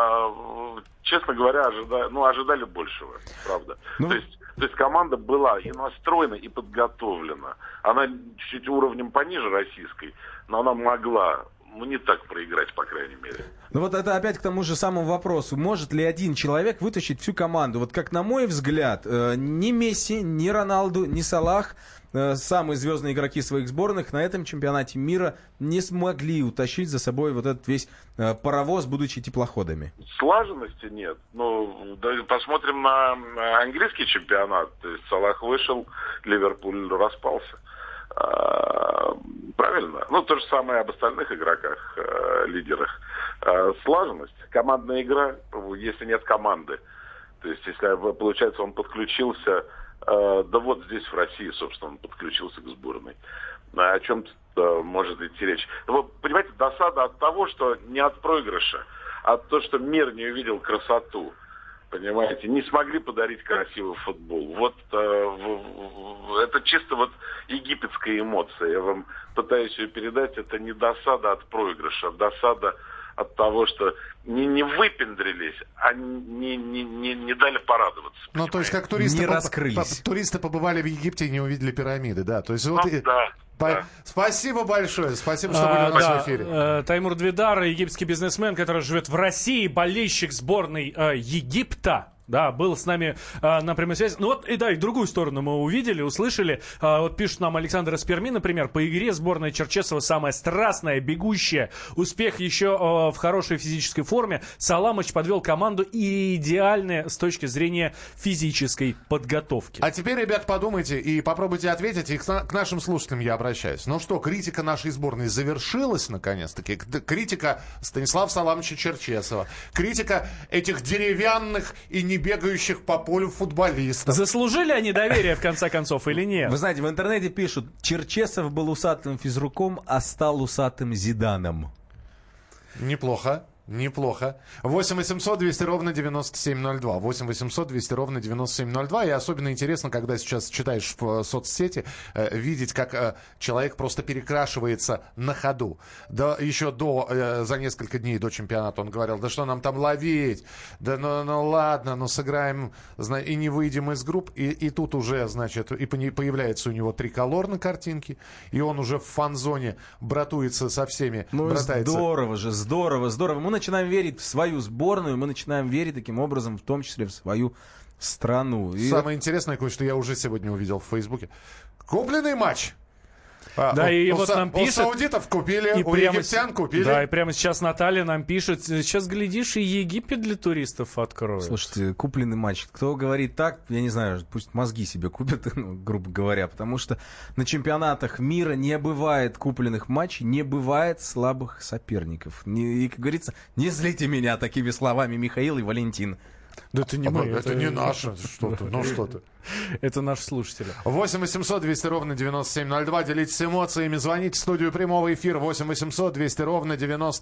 честно говоря, ожидали большего, правда. То есть команда была и настроена, и подготовлена. Она чуть-чуть уровнем пониже российской, но она могла не так проиграть, по крайней мере. Это опять к тому же самому вопросу. Может ли один человек вытащить всю команду? Вот как на мой взгляд, ни Месси, ни Роналду, ни Салах, самые звездные игроки своих сборных, на этом чемпионате мира не смогли утащить за собой вот этот весь паровоз, будучи теплоходами. Слаженности нет. Посмотрим на английский чемпионат. То есть Салах вышел, Ливерпуль распался. Правильно. То же самое об остальных игроках, лидерах. Слаженность, командная игра, если нет команды. То есть, если, получается, он подключился, здесь, в России, собственно, он подключился к сборной. О чем может идти речь? Понимаете, досада от того, что не от проигрыша, а от того, что мир не увидел красоту. Понимаете, не смогли подарить красивый футбол. Это чисто египетская эмоция. Я вам пытаюсь ее передать. Это не досада от проигрыша, а досада от того, что не выпендрились, а не дали порадоваться. То есть как туристы побывали в Египте и не увидели пирамиды, да? То есть да. Спасибо большое. Спасибо, что были у нас в эфире. Теймур Двидар, египетский бизнесмен, который живет в России, болельщик сборной Египта. Да, был с нами на прямой связи. И другую сторону мы увидели, услышали. Пишет нам Александр из Перми, например, по игре сборная Черчесова самая страстная, бегущая. Успех еще в хорошей физической форме. Саламыч подвел команду идеальная с точки зрения физической подготовки. А теперь, ребят, подумайте и попробуйте ответить. И к нашим слушателям я обращаюсь. Критика нашей сборной завершилась, наконец-таки. Критика Станислава Саламовича Черчесова. Критика этих деревянных и не бегающих по полю футболистов. Заслужили они доверие, в конце концов, или нет? Вы знаете, в интернете пишут, Черчесов был усатым физруком, а стал усатым Зиданом. Неплохо. Неплохо. 8 800 200 ровно 9702. 8 800 200 ровно 9702. И особенно интересно, когда сейчас читаешь в соцсети, видеть, как человек просто перекрашивается на ходу. Да, еще за несколько дней до чемпионата он говорил, да что нам там ловить? Да ну ладно, ну сыграем и не выйдем из групп. И тут уже, значит, и появляется у него триколор на картинке, и он уже в фан-зоне братуется со всеми. Ну здорово же, здорово. Мы начинаем верить в свою сборную, мы начинаем верить таким образом, в том числе в свою страну. Самое интересное, кое-что я уже сегодня увидел в Фейсбуке. Купленный матч. Да, и вот нам пишет... У саудитов купили, у египтян купили. Да, и прямо сейчас Наталья нам пишет, сейчас, глядишь, и Египет для туристов откроют. Слушайте, купленный матч. Кто говорит так, я не знаю, пусть мозги себе купят, грубо говоря, потому что на чемпионатах мира не бывает купленных матчей, не бывает слабых соперников. И, как говорится, не злите меня такими словами, Михаил и Валентин. Да это не мы. Это не наше что-то. Ну что-то. Это наши слушатели. 8 800 200 ровно 9702. Делитесь эмоциями. Звоните в студию прямого эфира. 8 800 200 ровно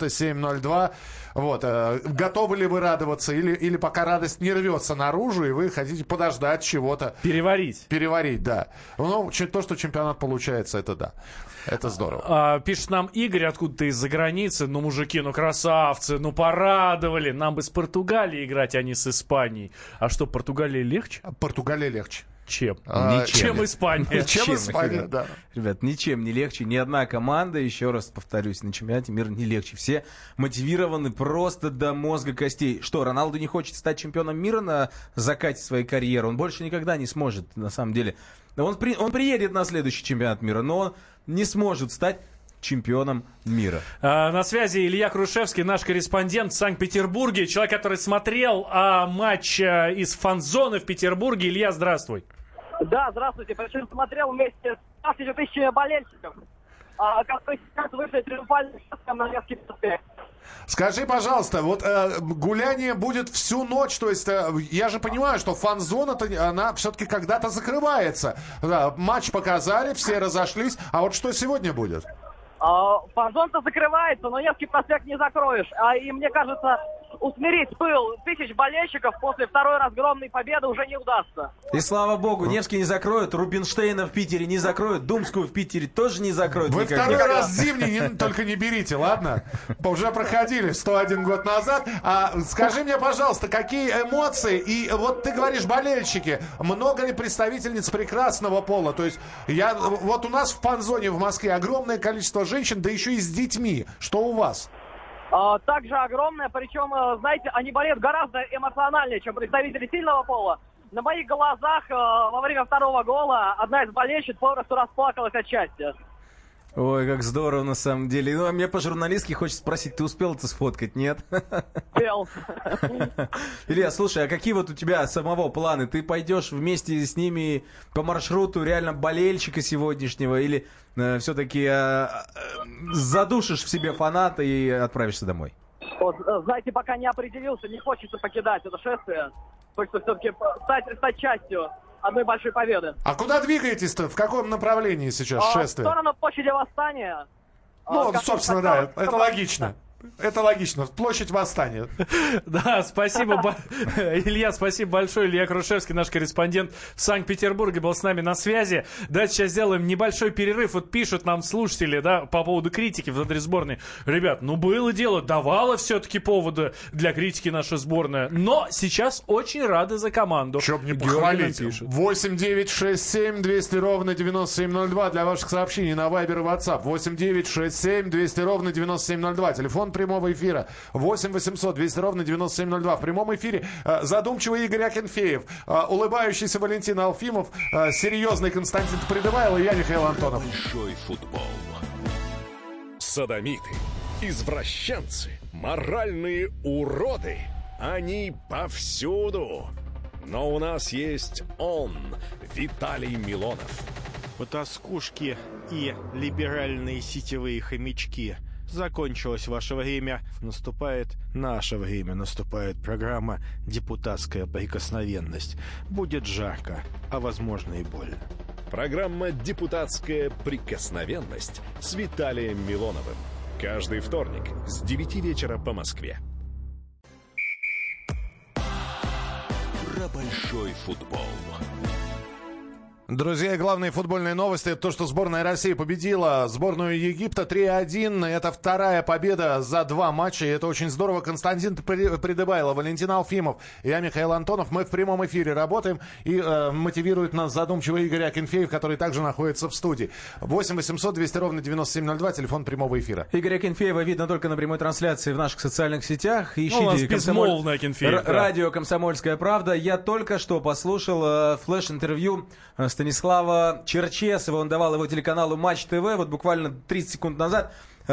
9702. Вот. Готовы ли вы радоваться? Или пока радость не рвется наружу, и вы хотите подождать чего-то. Переварить, да. Ну, то, что чемпионат получается, это да. Это здорово. Пишет нам Игорь откуда-то из-за границы. Ну, мужики, ну красавцы, ну порадовали. Нам бы с Португалией играть, а не с Испанией. А что, Португалия легче? Португалия легче. Чем? Ничем. Чем Испания? Чем Испания, да. Ребят, ничем не легче. Ни одна команда, еще раз повторюсь, на чемпионате мира не легче. Все мотивированы просто до мозга костей. Что, Роналду не хочет стать чемпионом мира на закате своей карьеры? Он больше никогда не сможет, на самом деле. Он приедет на следующий чемпионат мира, но он не сможет стать чемпионом мира. На связи Илья Крушевский, наш корреспондент в Санкт-Петербурге. Человек, который смотрел матч из фан-зоны в Петербурге. Илья, здравствуй. Да, здравствуйте. Причем смотрел вместе с 15 тысячами болельщиков, которые сейчас вышли триумфальным шествием на Невский проспект. Скажи, пожалуйста, вот гуляние будет всю ночь, то есть я же понимаю, что фан-зона-то, она все-таки когда-то закрывается. Матч показали, все разошлись, а вот что сегодня будет? Фан-зона-то закрывается, но Невский проспект не закроешь. И мне кажется, усмирить пыл тысяч болельщиков после второй разгромной победы уже не удастся. И слава богу, Невский не закроют, Рубинштейна в Питере не закроют, Думскую в Питере тоже не закроют. Вы никогда. Второй раз зимний только не берите, ладно? Уже проходили 101 год назад. Скажи мне, пожалуйста, какие эмоции? И вот ты говоришь, болельщики, много ли представительниц прекрасного пола? То есть вот у нас в фан-зоне в Москве огромное количество женщин, да еще и с детьми. Что у вас? Также огромное, причем, знаете, они болеют гораздо эмоциональнее, чем представители сильного пола. На моих глазах во время второго гола одна из болельщиц попросту расплакалась от счастья. Ой, как здорово на самом деле. Ну, а мне по-журналистски хочется спросить, ты успел это сфоткать, нет? Успел. Илья, слушай, а какие вот у тебя самого планы? Ты пойдешь вместе с ними по маршруту реально болельщика сегодняшнего или все-таки задушишь в себе фаната и отправишься домой? Вот, знаете, пока не определился, не хочется покидать это шествие. Хочется все-таки стать частью одной большой победы. А куда двигаетесь-то? В каком направлении сейчас шествие? В сторону площади Восстания. Ну, собственно, да, это логично. Это логично. Площадь Восстания. Да, спасибо, Илья, спасибо большое. Илья Крушевский, наш корреспондент в Санкт-Петербурге, был с нами на связи. Давайте сейчас сделаем небольшой перерыв. Вот пишут нам слушатели, да, по поводу критики в адрес сборной. Ребят, ну было дело, давала все-таки повода для критики наша сборная. Но сейчас очень рады за команду. Чтоб не похвалить. 8 9 6 7 200 ровно 9702 для ваших сообщений на Viber и WhatsApp. 8 9 6 7 200 ровно 9702. Телефон прямого эфира 8 800 200 ровно 9702. В прямом эфире задумчивый Игорь Акинфеев, улыбающийся Валентин Алфимов, серьезный Константин Придывайло и я, Михаил Антонов. Большой футбол. Содомиты, извращенцы, моральные уроды. Они повсюду. Но у нас есть он, Виталий Милонов. Потаскушки и либеральные сетевые хомячки. Закончилось ваше время, наступает наше время, наступает программа «Депутатская прикосновенность». Будет жарко, а возможно и больно. Программа «Депутатская прикосновенность» с Виталием Милоновым. Каждый вторник с 9 вечера по Москве. про большой футбол. Друзья, главные футбольные новости. Это то, что сборная России победила сборную Египта 3-1. Это вторая победа за 2 матча. И это очень здорово. Константин Придыбайло, Валентин Алфимов, я Михаил Антонов. Мы в прямом эфире работаем. И мотивирует нас задумчивый Игорь Акинфеев, который также находится в студии. 8 800 200 ровно 9702. Телефон прямого эфира. Игоря Акинфеева видно только на прямой трансляции в наших социальных сетях. Ищите у нас безмолвный Акинфеев. Радио «Комсомольская правда». Я только что послушал флеш-интервью Станислава Черчесова. Он давал его телеканалу Матч ТВ вот буквально 30 секунд назад.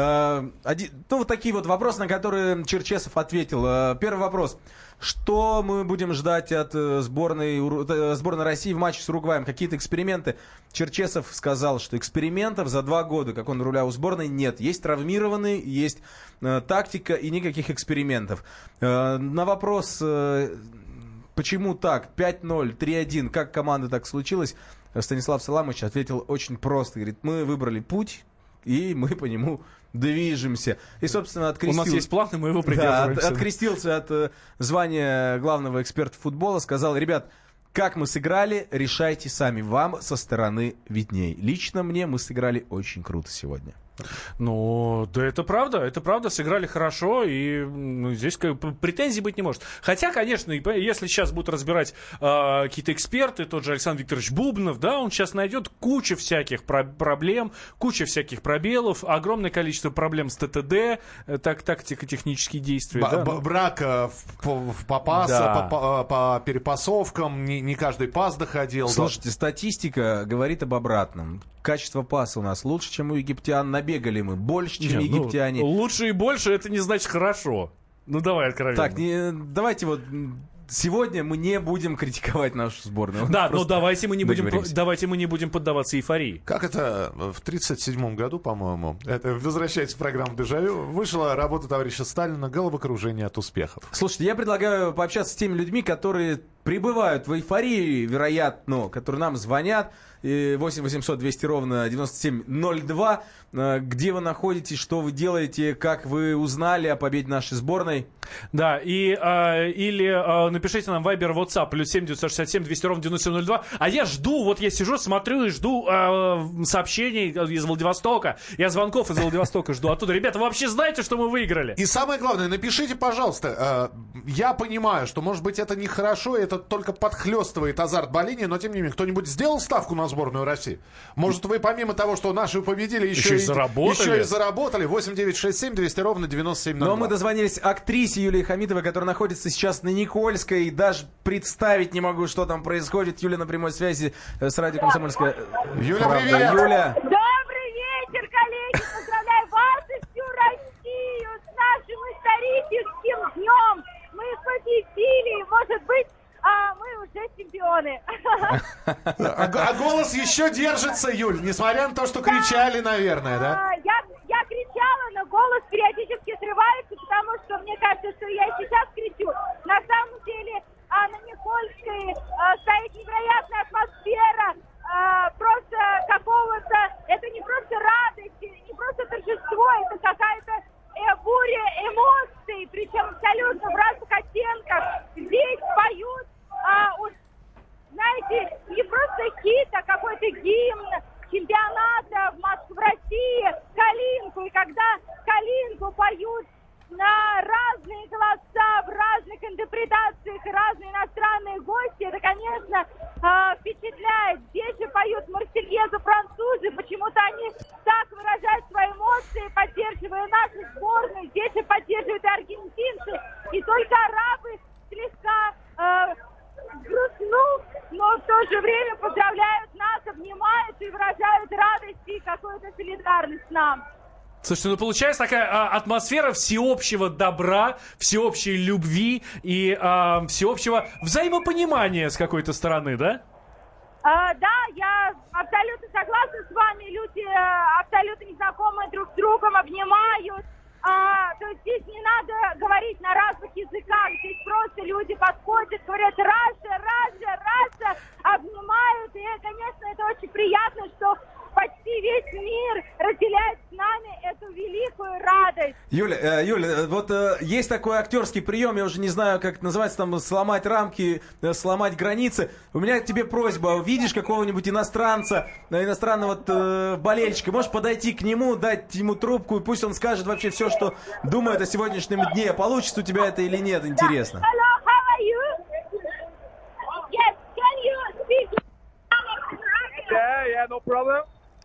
Вот такие вот вопросы, на которые Черчесов ответил. Первый вопрос. Что мы будем ждать от сборной России в матче с Уругваем? Какие-то эксперименты? Черчесов сказал, что экспериментов за 2 года, как он руля у сборной, нет. Есть травмированные, есть тактика и никаких экспериментов. На вопрос... Почему так? 5-0, 3-1. Как команда так случилось? Станислав Саламович ответил очень просто. Говорит, мы выбрали путь, и мы по нему движемся. И, собственно, У нас есть план, и мы его придерживаемся. Да, открестился от звания главного эксперта футбола. Сказал, ребят, как мы сыграли, решайте сами. Вам со стороны видней. Лично мне мы сыграли очень круто сегодня. Ну, да, это правда, сыграли хорошо, и здесь претензий быть не может. Хотя, конечно, если сейчас будут разбирать какие-то эксперты, тот же Александр Викторович Бубнов, да, он сейчас найдет кучу всяких проблем, кучу всяких пробелов, огромное количество проблем с ТТД, тактико-технические действия. Брак попаса, по перепасовкам, не каждый пас доходил. Слушайте, статистика говорит об обратном. Качество паса у нас лучше, чем у египтян. Набегали мы больше, чем египтяне. Лучше и больше, это не значит хорошо. Ну, давай откровенно. Так, давайте вот... Сегодня мы не будем критиковать нашу сборную. Да, но давайте мы не будем поддаваться эйфории. Как это в 1937 году, по-моему, возвращаясь в программу «Дежавю», вышла работа товарища Сталина «Головокружение от успехов». Слушайте, я предлагаю пообщаться с теми людьми, которые пребывают в эйфории, вероятно, которые нам звонят. 8 800 200 ровно 9702. Где вы находитесь, что вы делаете, как вы узнали о победе нашей сборной? Да, или напишите нам Viber, WhatsApp, +7 967 200 ровно 9702. А я жду, я сижу, смотрю и жду сообщений из Владивостока. Я звонков из Владивостока жду оттуда. Ребята, вы вообще знаете, что мы выиграли? И самое главное, напишите, пожалуйста, я понимаю, что, может быть, это нехорошо, это только подхлестывает азарт боления, но, тем не менее, кто-нибудь сделал ставку на сборную России? Может, вы помимо того, что наши победили, еще и заработали. 8 967 200 ровно 9702. Но мы дозвонились актрисе Юлии Хамитовой, которая находится сейчас на Никольской. И даже представить не могу, что там происходит. Юля на прямой связи с радио «Комсомольская». Юля, привет! Юля. Добрый вечер, коллеги! Поздравляю вас и всю Россию с нашим историческим днем! Мы победили, может быть, мы уже чемпионы. А голос еще держится, Юль, несмотря на то, что кричали, наверное, да? Я кричала, но голос периодически срывается, потому что мне кажется, что я сейчас кричу. На самом деле на Никольской стоит невероятная атмосфера, просто какого-то... Это не просто радость, не просто торжество, это какая-то буря эмоций, причем абсолютно в разных оттенках. Здесь поют, знаете, не просто хит, а какой-то гимн чемпионата в России, «Калинку». И когда «Калинку» поют на разные голоса, в разных интерпретациях, разные иностранные гости, это, конечно, впечатляет. Здесь же поют «Марсельезу» французы, почему-то они так выражают свои эмоции, поддерживая нашу сборную. Здесь же поддерживают и аргентинцы, и только арабы слегка грустнув, но в то же время поздравляют нас, обнимают и выражают радость и какую-то солидарность нам. Слушайте, получается такая атмосфера всеобщего добра, всеобщей любви и всеобщего взаимопонимания с какой-то стороны, да? Да, я абсолютно согласна с вами. Люди абсолютно незнакомые друг с другом обнимают. То есть здесь не надо говорить на разных языках. Здесь просто люди подходят, говорят «Раша», обнимают. И, конечно, это очень приятно, что почти весь мир разделяет с нами эту великую радость. Юля, вот есть такой актерский прием, я уже не знаю, как это называется, там, сломать рамки, сломать границы. У меня к тебе просьба, видишь какого-нибудь иностранца, иностранного болельщика, можешь подойти к нему, дать ему трубку, и пусть он скажет вообще все, что думает о сегодняшнем дне. Получится у тебя это или нет, интересно. Hello, how are you? Yes, can you speak? Yeah, no problem.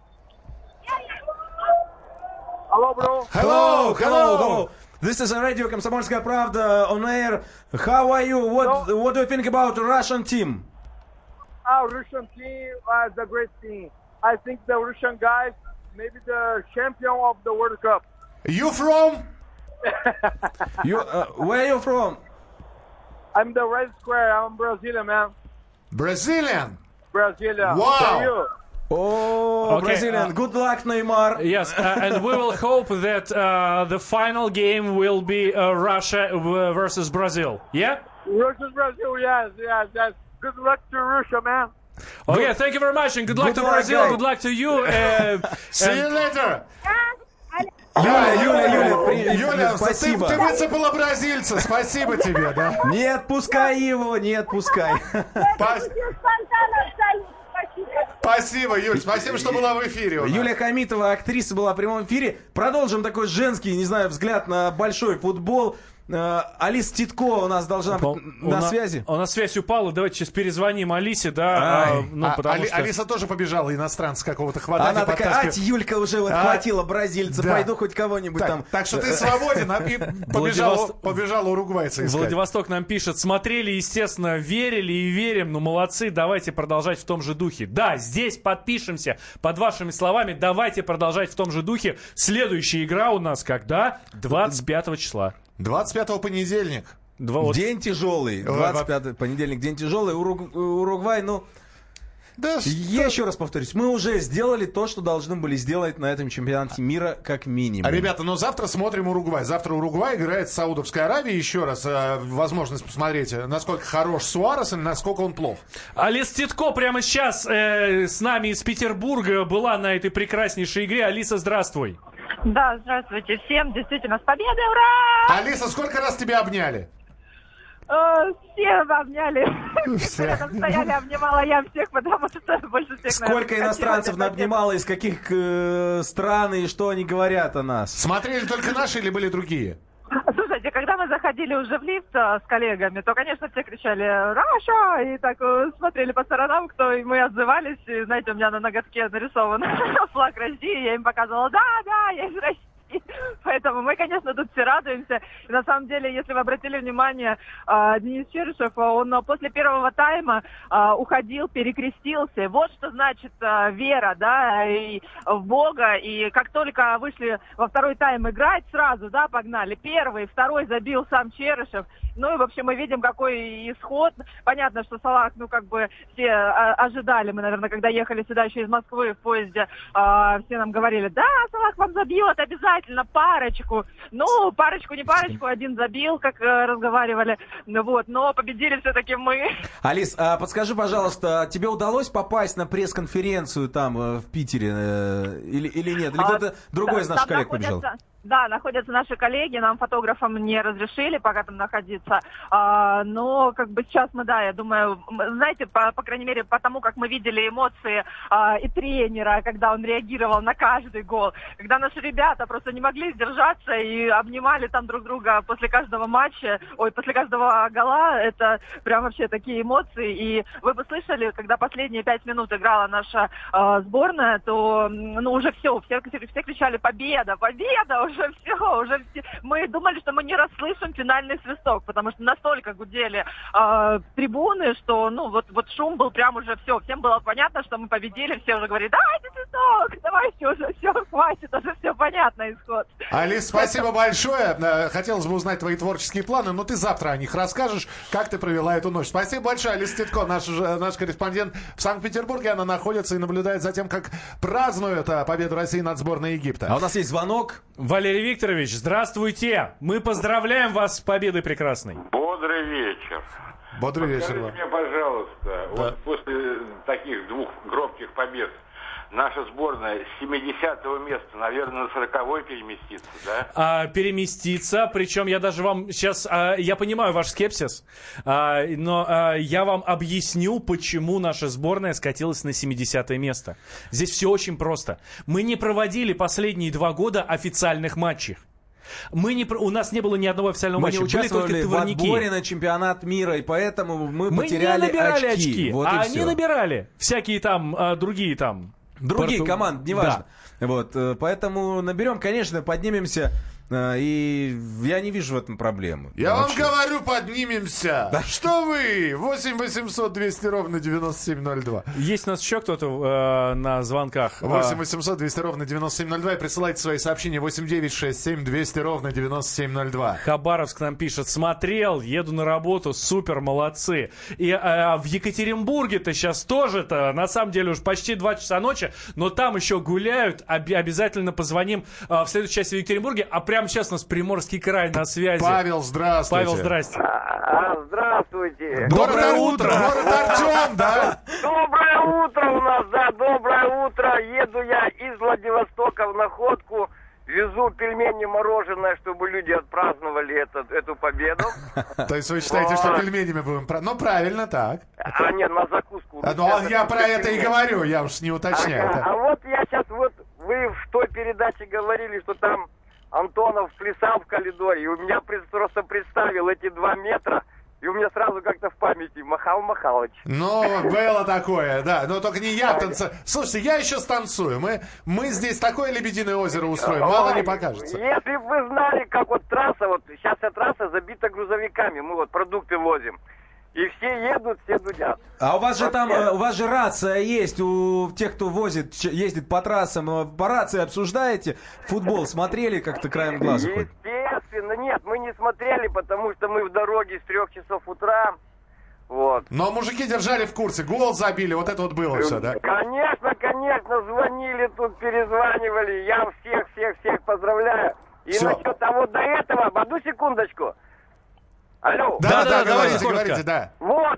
Hello, bro. Hello. This is a Radio Komsomolskaya Pravda on air. How are you? What do you think about the Russian team? Our Russian team is a great team. I think the Russian guys maybe the champion of the World Cup. You from? Where are you from? I'm the Red Square. I'm Brazilian, man. Brazilian? Brazilian. Wow. Oh, Okay, Brazilian. Good luck, Neymar. Yes, and we will hope that the final game will be Russia versus Brazil. Yeah? Russia, Brazil, yes. Good luck to Russia, man. Okay, thank you very much, and good luck to luck, Brazil, guys. good luck to you. See you later. Юля, Юля, спасибо. ты выцепала бразильца, спасибо тебе, да? Не отпускай его, не отпускай. Спасибо, Юль, спасибо, что была в эфире у нас. Юлия Хамитова, актриса, была в прямом эфире. Продолжим такой женский, не знаю, взгляд на большой футбол. Алиса Титко у нас должна быть на связи. У нас связь упала, давайте сейчас перезвоним Алисе, да. Потому что... Алиса тоже побежала иностранца какого-то хватать. Она такая, Юлька уже вот хватила бразильца, да. Пойду хоть кого-нибудь там. Так что ты свободен, и побежала уругвайца искать. Владивосток нам пишет, смотрели, естественно, верили и верим, ну молодцы, давайте продолжать в том же духе. Да, здесь подпишемся под вашими словами, давайте продолжать в том же духе. Следующая игра у нас когда? 25 числа. 25-го понедельник. День тяжелый. 25-й понедельник, день тяжелый. Уругвай, Да, я еще раз повторюсь, мы уже сделали то, что должны были сделать на этом чемпионате мира, как минимум. Ребята, завтра смотрим Уругвай. Завтра Уругвай играет с Саудовской Аравией. Еще раз возможность посмотреть, насколько хорош Суарес и насколько он плох. Алиса Титко прямо сейчас с нами из Петербурга была на этой прекраснейшей игре. Алиса, здравствуй. Да, здравствуйте всем. Действительно, с победой, ура! Алиса, сколько раз тебя обняли? Все обняли. Все рядом стояли, обнимала я всех, потому что больше всех... Сколько иностранцев обнимала, из каких стран и что они говорят о нас? Смотрели только наши или были другие? Слушайте, когда мы заходили уже в лифт с коллегами, то, конечно, все кричали «Раша!» и так смотрели по сторонам, кто и мы отзывались. И, знаете, у меня на ноготке нарисован флаг России, я им показывала «Да, я из России». Поэтому мы, конечно, тут все радуемся. И на самом деле, если вы обратили внимание, Денис Черышев, он после первого тайма уходил, перекрестился. Вот что значит вера, да, и в Бога. И как только вышли во второй тайм играть, сразу, да, погнали. Первый, второй забил сам Черышев. Ну и, в общем, мы видим, какой исход. Понятно, что Салах, все ожидали. Мы, наверное, когда ехали сюда еще из Москвы в поезде, все нам говорили, да, Салах вам забьет обязательно парочку. Ну, парочку, не парочку, один забил, как разговаривали. Но победили все-таки мы. Алис, подскажи, пожалуйста, тебе удалось попасть на пресс-конференцию там, в Питере, или нет? Или кто-то другой из наших коллег побежал? Да, находятся наши коллеги, нам фотографам не разрешили пока там находиться, но сейчас мы, я думаю, знаете, по крайней мере, потому как мы видели эмоции и тренера, когда он реагировал на каждый гол, когда наши ребята просто не могли сдержаться и обнимали там друг друга после каждого матча, после каждого гола, это прям вообще такие эмоции, и вы бы слышали, когда последние 5 минут играла наша сборная, то, уже все кричали «Победа! Победа!» Уже все. Мы думали, что мы не расслышим финальный свисток, потому что настолько гудели трибуны, что, вот шум был прям уже все. Всем было понятно, что мы победили, все уже говорили, давайте свисток, давайте уже, все, хватит, уже все понятно, исход. Алис, спасибо большое. Хотелось бы узнать твои творческие планы, но ты завтра о них расскажешь, как ты провела эту ночь. Спасибо большое, Алиса Титко, наш корреспондент в Санкт-Петербурге. Она находится и наблюдает за тем, как празднует победу России над сборной Египта. А у нас есть звонок. Валерий Викторович, здравствуйте. Мы поздравляем вас с победой прекрасной. Бодрый вечер. Бодрый вечер. Скажите мне, пожалуйста, вот после таких 2 громких побед наша сборная с 70-го места, наверное, на 40-й переместится, да? Переместится, причем я даже вам сейчас, я понимаю ваш скепсис, но я вам объясню, почему наша сборная скатилась на 70-е место. Здесь все очень просто. Мы не проводили последние 2 года официальных матчей. У нас не было ни одного официального матча. Мы не участвовали в отборе на чемпионат мира, и поэтому мы потеряли не набирали очки. Вот они набирали всякие там, другие там. Другие команды, неважно. Да. Вот, поэтому наберем, конечно, поднимемся. И я не вижу в этом проблемы. Я вам говорю, поднимемся. Да. Что вы? 8 800 200 ровно 9702. Есть у нас еще кто-то на звонках? 8 800 200 ровно 9702. И присылайте свои сообщения 8 9 6 7 200 ровно 9702. Хабаровск нам пишет: смотрел, еду на работу, супер, молодцы. И в Екатеринбурге-то сейчас тоже-то, на самом деле, уж почти 2 часа ночи, но там еще гуляют. Обязательно позвоним в следующей части в Екатеринбурге. А прямо сейчас у нас Приморский край на связи. Павел, здравствуйте. Павел, здрасте. Здравствуйте. Доброе утро. Город Артем, да? Доброе утро у нас, да, доброе утро. Еду я из Владивостока в Находку. Везу пельмени, мороженое, чтобы люди отпраздновали эту победу. То есть вы считаете, что пельменями будем праздновать? Ну, правильно, так. Нет, на закуску. Ну, я про это и говорю, я уж не уточняю. А вот я сейчас, вы в той передаче говорили, что там Антонов плясал в коридоре, и у меня просто представил эти 2 метра, и у меня сразу как-то в памяти Махал Махалыч. Ну, было такое, да, но только не я танцую. Слушайте, я еще станцую, мы здесь такое Лебединое озеро устроим, мало не покажется. Если бы вы знали, как трасса, сейчас эта трасса забита грузовиками, мы продукты возим. И все едут, все дудят. А у вас же там, у вас же рация есть, у тех, кто ездит по трассам, по рации обсуждаете футбол, смотрели как-то краем глаза? Естественно, нет, мы не смотрели, потому что мы в дороге с 3 часов утра, вот. Но мужики держали в курсе, гол забили, вот это было все, да? Конечно, звонили тут, перезванивали, я всех поздравляю. И насчет того до этого, одну секундочку. Алло. Да, говорите, да. Вот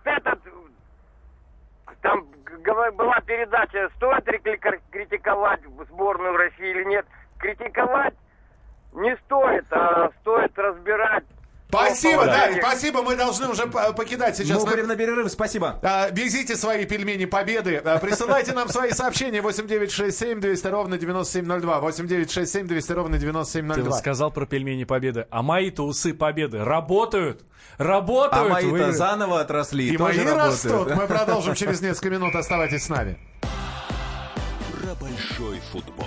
там была передача, стоит ли критиковать сборную России или нет. Критиковать не стоит, а стоит разбирать. Спасибо, да, спасибо, мы должны уже покидать сейчас. Мы уходим на перерыв, спасибо. Везите свои пельмени победы, присылайте нам свои сообщения 8967 200 ровно 9702, 8967 200 ровно 9702. Ты сказал про пельмени победы, а мои-то усы победы работают. А мои-то заново отросли. И мои растут. Мы продолжим через несколько минут, оставайтесь с нами. Про большой футбол.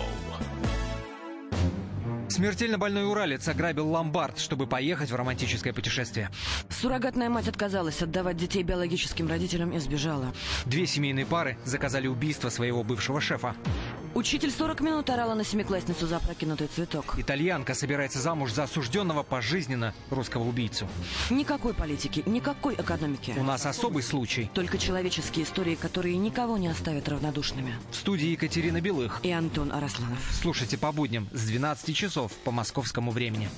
Смертельно больной уралец ограбил ломбард, чтобы поехать в романтическое путешествие. Суррогатная мать отказалась отдавать детей биологическим родителям и сбежала. 2 семейные пары заказали убийство своего бывшего шефа. Учитель 40 минут орала на семиклассницу за опрокинутый цветок. Итальянка собирается замуж за осужденного пожизненно русского убийцу. Никакой политики, никакой экономики. У нас особый случай. Только человеческие истории, которые никого не оставят равнодушными. В студии Екатерина Белых и Антон Арасланов. Слушайте по будням с 12 часов по московскому времени.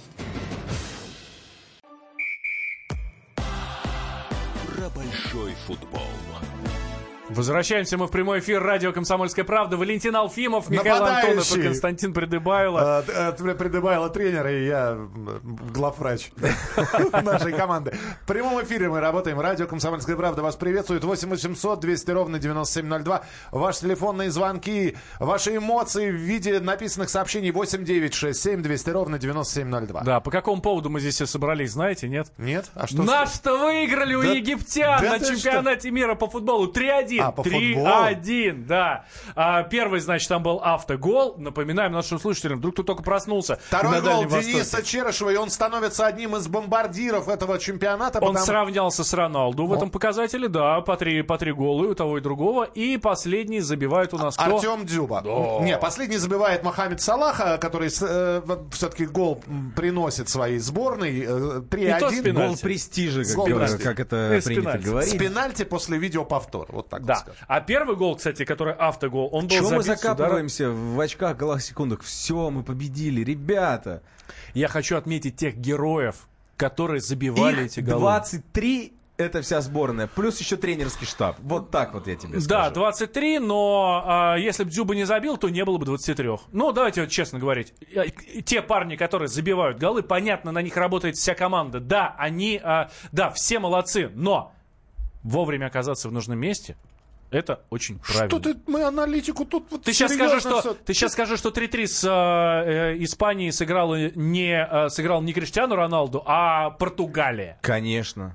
Про большой футбол. Возвращаемся мы в прямой эфир радио «Комсомольская правда». Валентин Алфимов, Михаил Антонов и Константин Придыбайло. Придыбайло тренер, и я главврач нашей команды. В прямом эфире мы работаем. Радио «Комсомольская правда» вас приветствует. 8 800 200 ровно 9702. Ваши телефонные звонки, ваши эмоции в виде написанных сообщений 8 967 200 ровно 9702. Да, по какому поводу мы здесь все собрались, знаете, нет? Нет? А что? Наш-то выиграли у египтян на чемпионате мира по футболу 3-1. 3-1, да. Первый, значит, там был автогол. Напоминаем нашим слушателям, вдруг кто только проснулся. Второй гол Дениса Черышева, и он становится одним из бомбардиров этого чемпионата. Он сравнялся с Роналду в этом показателе, да, по три гола и у того и другого. И последний забивает у нас кто? Артем Дзюба. Не, последний забивает Мохаммед Салах, который все-таки гол приносит своей сборной. 3-1. Гол престижа, как это принято говорить. С пенальти после видеоповтора. Вот так. Да. А первый гол, кстати, который автогол, он был забит. Чего мы закапываемся в очках, голах, секундах? Все, мы победили, ребята. Я хочу отметить тех героев, которые забивали эти голы. 23 это вся сборная. Плюс еще тренерский штаб. Вот так вот я тебе скажу. Да, 23, но если бы Дзюба не забил, то не было бы 23. Ну, давайте вот честно говорить. Те парни, которые забивают голы, понятно, на них работает вся команда. Да, они, да, все молодцы, но вовремя оказаться в нужном месте — это очень правильно. Что мы аналитику тут вот ты сейчас скажешь, что 3-3 с Испанией сыграл не Криштиану Роналду, а Португалия. Конечно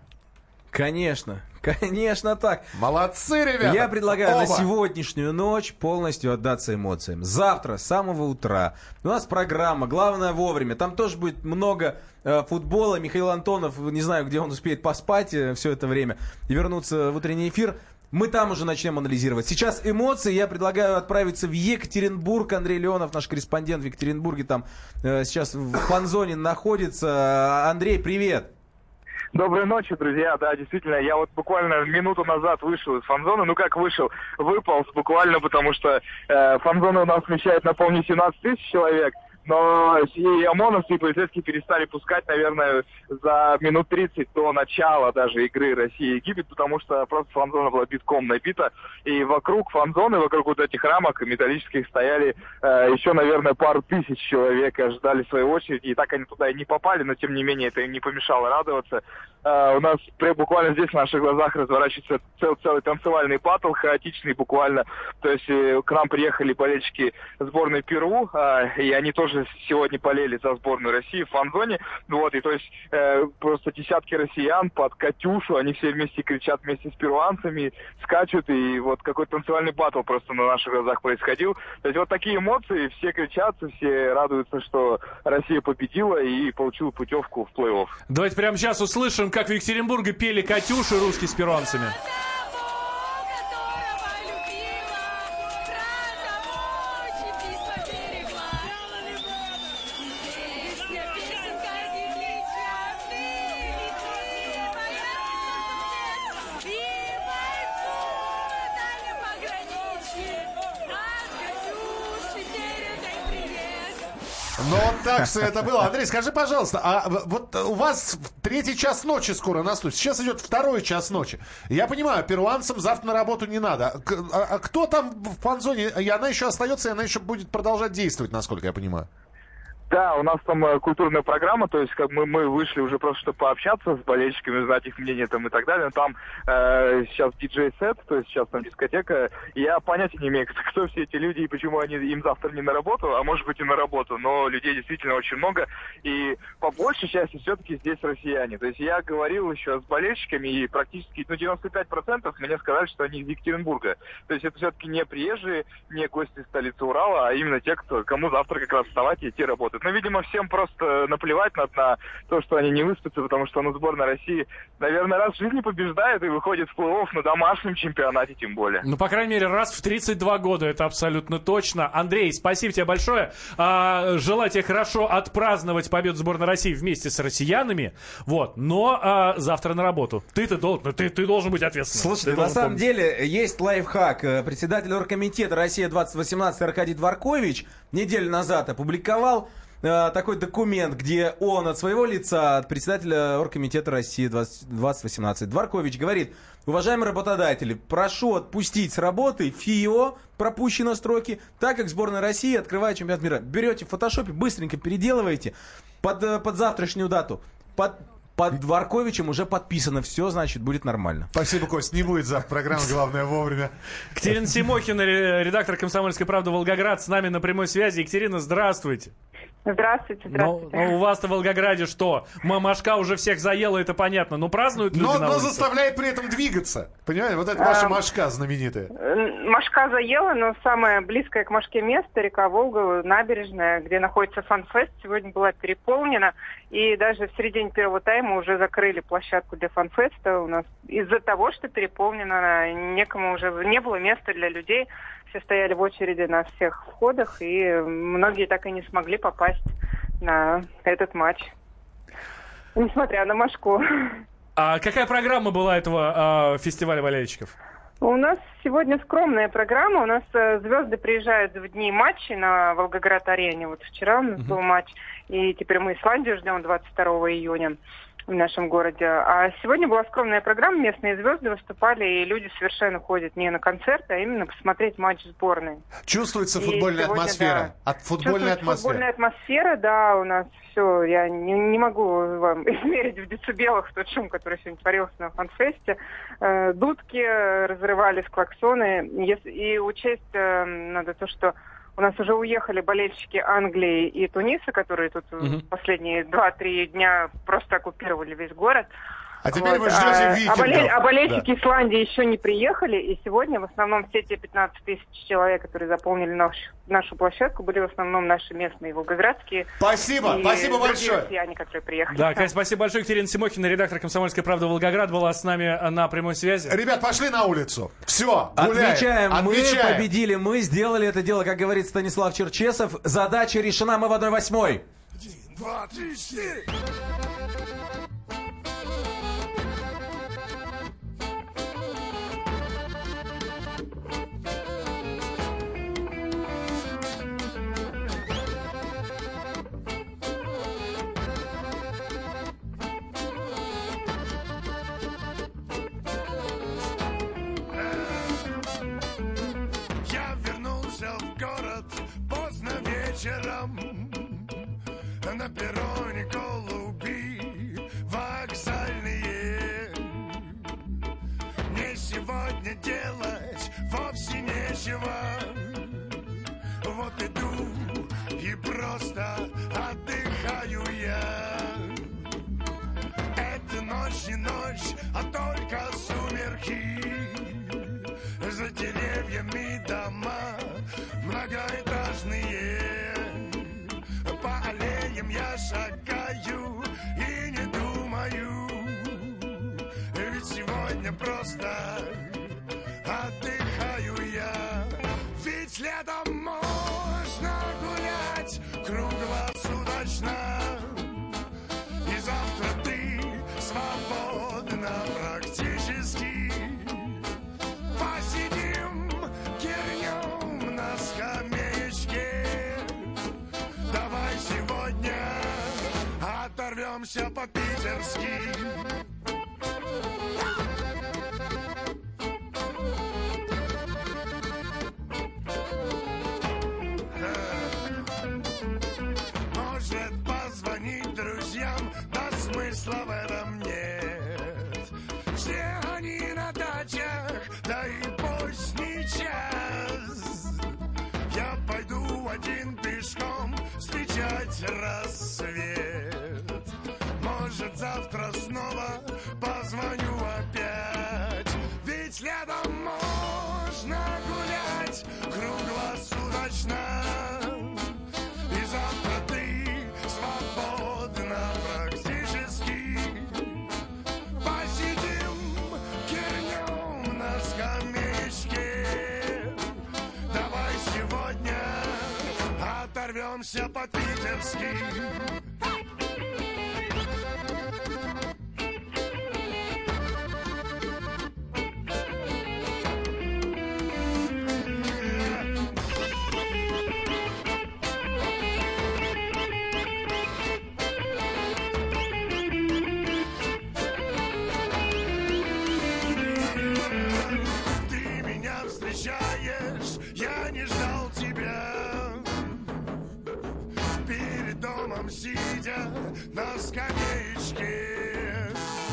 так. Молодцы, ребята. Я предлагаю на сегодняшнюю ночь полностью отдаться эмоциям. Завтра с самого утра у нас программа «Главное вовремя». Там тоже будет много футбола. Михаил Антонов, не знаю, где он успеет поспать все это время и вернуться в утренний эфир. Мы там уже начнем анализировать. Сейчас эмоции. Я предлагаю отправиться в Екатеринбург. Андрей Леонов, наш корреспондент в Екатеринбурге, там сейчас в фан-зоне находится. Андрей, привет. Доброй ночи, друзья. Да, действительно, я вот буквально минуту назад вышел из фан-зоны. Ну как вышел? Выполз буквально, потому что фан-зона у нас вмещает, напомню, 17 тысяч человек. Но и ОМОНовцы, и полицейские перестали пускать, наверное, за минут 30 до начала даже игры Россия-Египет, потому что просто фан-зона была битком набита. И вокруг фан-зоны, вокруг вот этих рамок металлических стояли еще, наверное, пару тысяч человек, ожидали своей очереди. И так они туда и не попали, но тем не менее это им не помешало радоваться. У нас буквально здесь в наших глазах разворачивается целый танцевальный баттл, хаотичный буквально. То есть к нам приехали болельщики сборной Перу, и они тоже сегодня болели за сборную России в фан-зоне. Вот, и то есть просто десятки россиян под «Катюшу», они все вместе кричат вместе с перуанцами, скачут, и вот какой-то танцевальный баттл просто на наших глазах происходил. То есть вот такие эмоции, все кричатся, все радуются, что Россия победила и получила путевку в плей-офф. Давайте прямо сейчас услышим, как в Екатеринбурге пели «Катюши» русские с перуанцами. Ну, вот так все это было. Андрей, скажи, пожалуйста, а вот у вас 3-й час ночи скоро наступит. Сейчас идет 2-й час ночи. Я понимаю, перуанцам завтра на работу не надо. А кто там в фан-зоне? И она еще остается, и она еще будет продолжать действовать, насколько я понимаю. Да, у нас там культурная программа, то есть как мы вышли уже просто, чтобы пообщаться с болельщиками, узнать их мнение там и так далее. Там сейчас диджей-сет, то есть сейчас там дискотека. Я понятия не имею, кто все эти люди и почему им завтра не на работу, а может быть и на работу. Но людей действительно очень много. И по большей части все-таки здесь россияне. То есть я говорил еще с болельщиками, и практически 95% мне сказали, что они из Екатеринбурга. То есть это все-таки не приезжие, не гости столицы Урала, а именно те, кому завтра как раз вставать и идти работать. Но, видимо, всем просто наплевать на то, что они не выспятся, потому что сборная России, наверное, раз в жизни побеждает и выходит в плей-офф на домашнем чемпионате тем более. Ну, по крайней мере, раз в 32 года, это абсолютно точно. Андрей, спасибо тебе большое. Желаю тебе хорошо отпраздновать победу сборной России вместе с россиянами. Вот. Но завтра на работу. Ты должен быть ответственным. Слушай, на самом деле есть лайфхак. Председатель оргкомитета «Россия-2018» Аркадий Дворкович неделю назад опубликовал такой документ, где он от своего лица, от председателя оргкомитета России 2018 Дворкович говорит: уважаемые работодатели, прошу отпустить с работы ФИО, пропущенные строки, так как сборная России открывает чемпионат мира. Берете в фотошопе, быстренько переделываете под завтрашнюю дату. Под Дворковичем уже подписано все, значит, будет нормально. Спасибо, Кость. Не будет завтра программы «Главное вовремя». Катерина Симохина, редактор «Комсомольской правды» Волгоград, с нами на прямой связи. Екатерина, здравствуйте. Здравствуйте. Но у вас-то в Волгограде что? Мошка уже всех заела, это понятно. Но празднуют люди на улице. Но заставляет при этом двигаться. Понимаете, вот это ваша Мошка знаменитая. Мошка заела, но самое близкое к Мошке место, река Волга, набережная, где находится фан-фест, сегодня была переполнена. И даже в середине первого тайма уже закрыли площадку для фан-феста у нас. Из-за того, что переполнена, некому уже не было места для людей. Все стояли в очереди на всех входах, и многие так и не смогли попасть на этот матч. Несмотря на Мошку. А какая программа была этого фестиваля болельщиков? У нас сегодня скромная программа. У нас звезды приезжают в дни матчей на Волгоград-арене. Вот вчера у нас был матч, и теперь мы Исландию ждем 22 июня. в нашем городе. А сегодня была скромная программа, местные звезды выступали, и люди совершенно ходят не на концерты, а именно посмотреть матч сборной. Чувствуется футбольная атмосфера? Футбольная атмосфера, да, у нас все. Я не могу вам измерить в децибелах тот шум, который сегодня творился на фан-фесте. Дудки разрывались, клаксоны. И учесть надо то, что у нас уже уехали болельщики Англии и Туниса, которые тут последние 2-3 дня просто оккупировали весь город. А теперь вы ждете викингов. А болельщики Исландии еще не приехали, и сегодня в основном все те 15 тысяч человек, которые заполнили нашу площадку, были в основном наши местные волгоградские. Спасибо большое. Россияне, которые приехали. Да, Катя, спасибо большое. Екатерина Тимохина, редактор «Комсомольской правды» Волгоград, была с нами на прямой связи. Ребят, пошли на улицу. Все, гуляем. Отмечаем. Мы победили, мы сделали это дело, как говорит Станислав Черчесов. Задача решена, мы в 1/8. 1, 2, 3, 4. Вечером на перроне голуби вокзальные. Мне сегодня делать вовсе нечего. Вот иду и просто отдыхаю я. Это ночь не ночь, а только сумерки. За деревьями дома многоэтажные. По аллеям я шагаю и не думаю, ведь сегодня просто отдыхаю я. Ведь летом можно гулять круглосуточно, и завтра ты свободна практически. Посидим, кирнем на скамеечке. Давай сегодня оторвемся по-питерски. Может позвонить друзьям, да смысла в этом нет. Все они на дачах, да и поздний час. Я пойду один пешком встречать рассвет. Может, завтра снова позвоню опять. Ведь летом можно гулять круглосуточно, и завтра ты свободна практически. Посидим, кирнем на скамеечке. Давай сегодня оторвемся по-питерски. Я не ждал тебя. Перед домом сидя на скамеечке,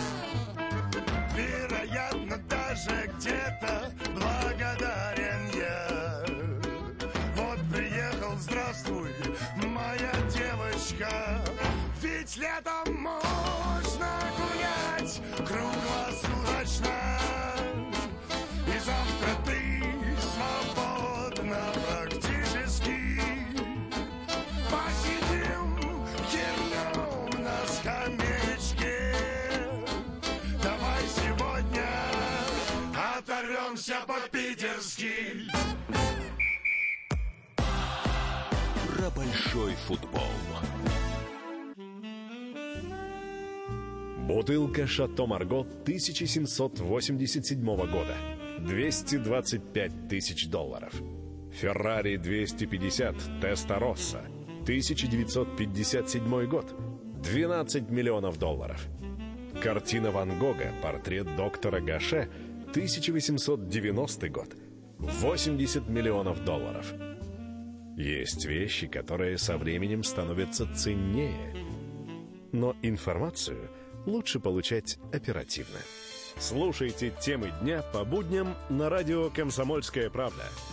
вероятно, даже где-то благодарен я. Вот приехал, здравствуй, моя девочка. Ведь летом можно гулять круглосуточно, и завтра ты свободна практически. Посидим, кирнем на скамеечке. Давай сегодня оторвемся по-питерски. Про большой футбол. Бутылка «Шато Марго» 1787 года. $225 тысяч. «Феррари 250» Теста Росса, 1957 год. 12 миллионов долларов. Картина Ван Гога «Портрет доктора Гаше», 1890 год. 80 миллионов долларов. Есть вещи, которые со временем становятся ценнее. Но информацию лучше получать оперативно. Слушайте темы дня по будням на радио «Комсомольская правда».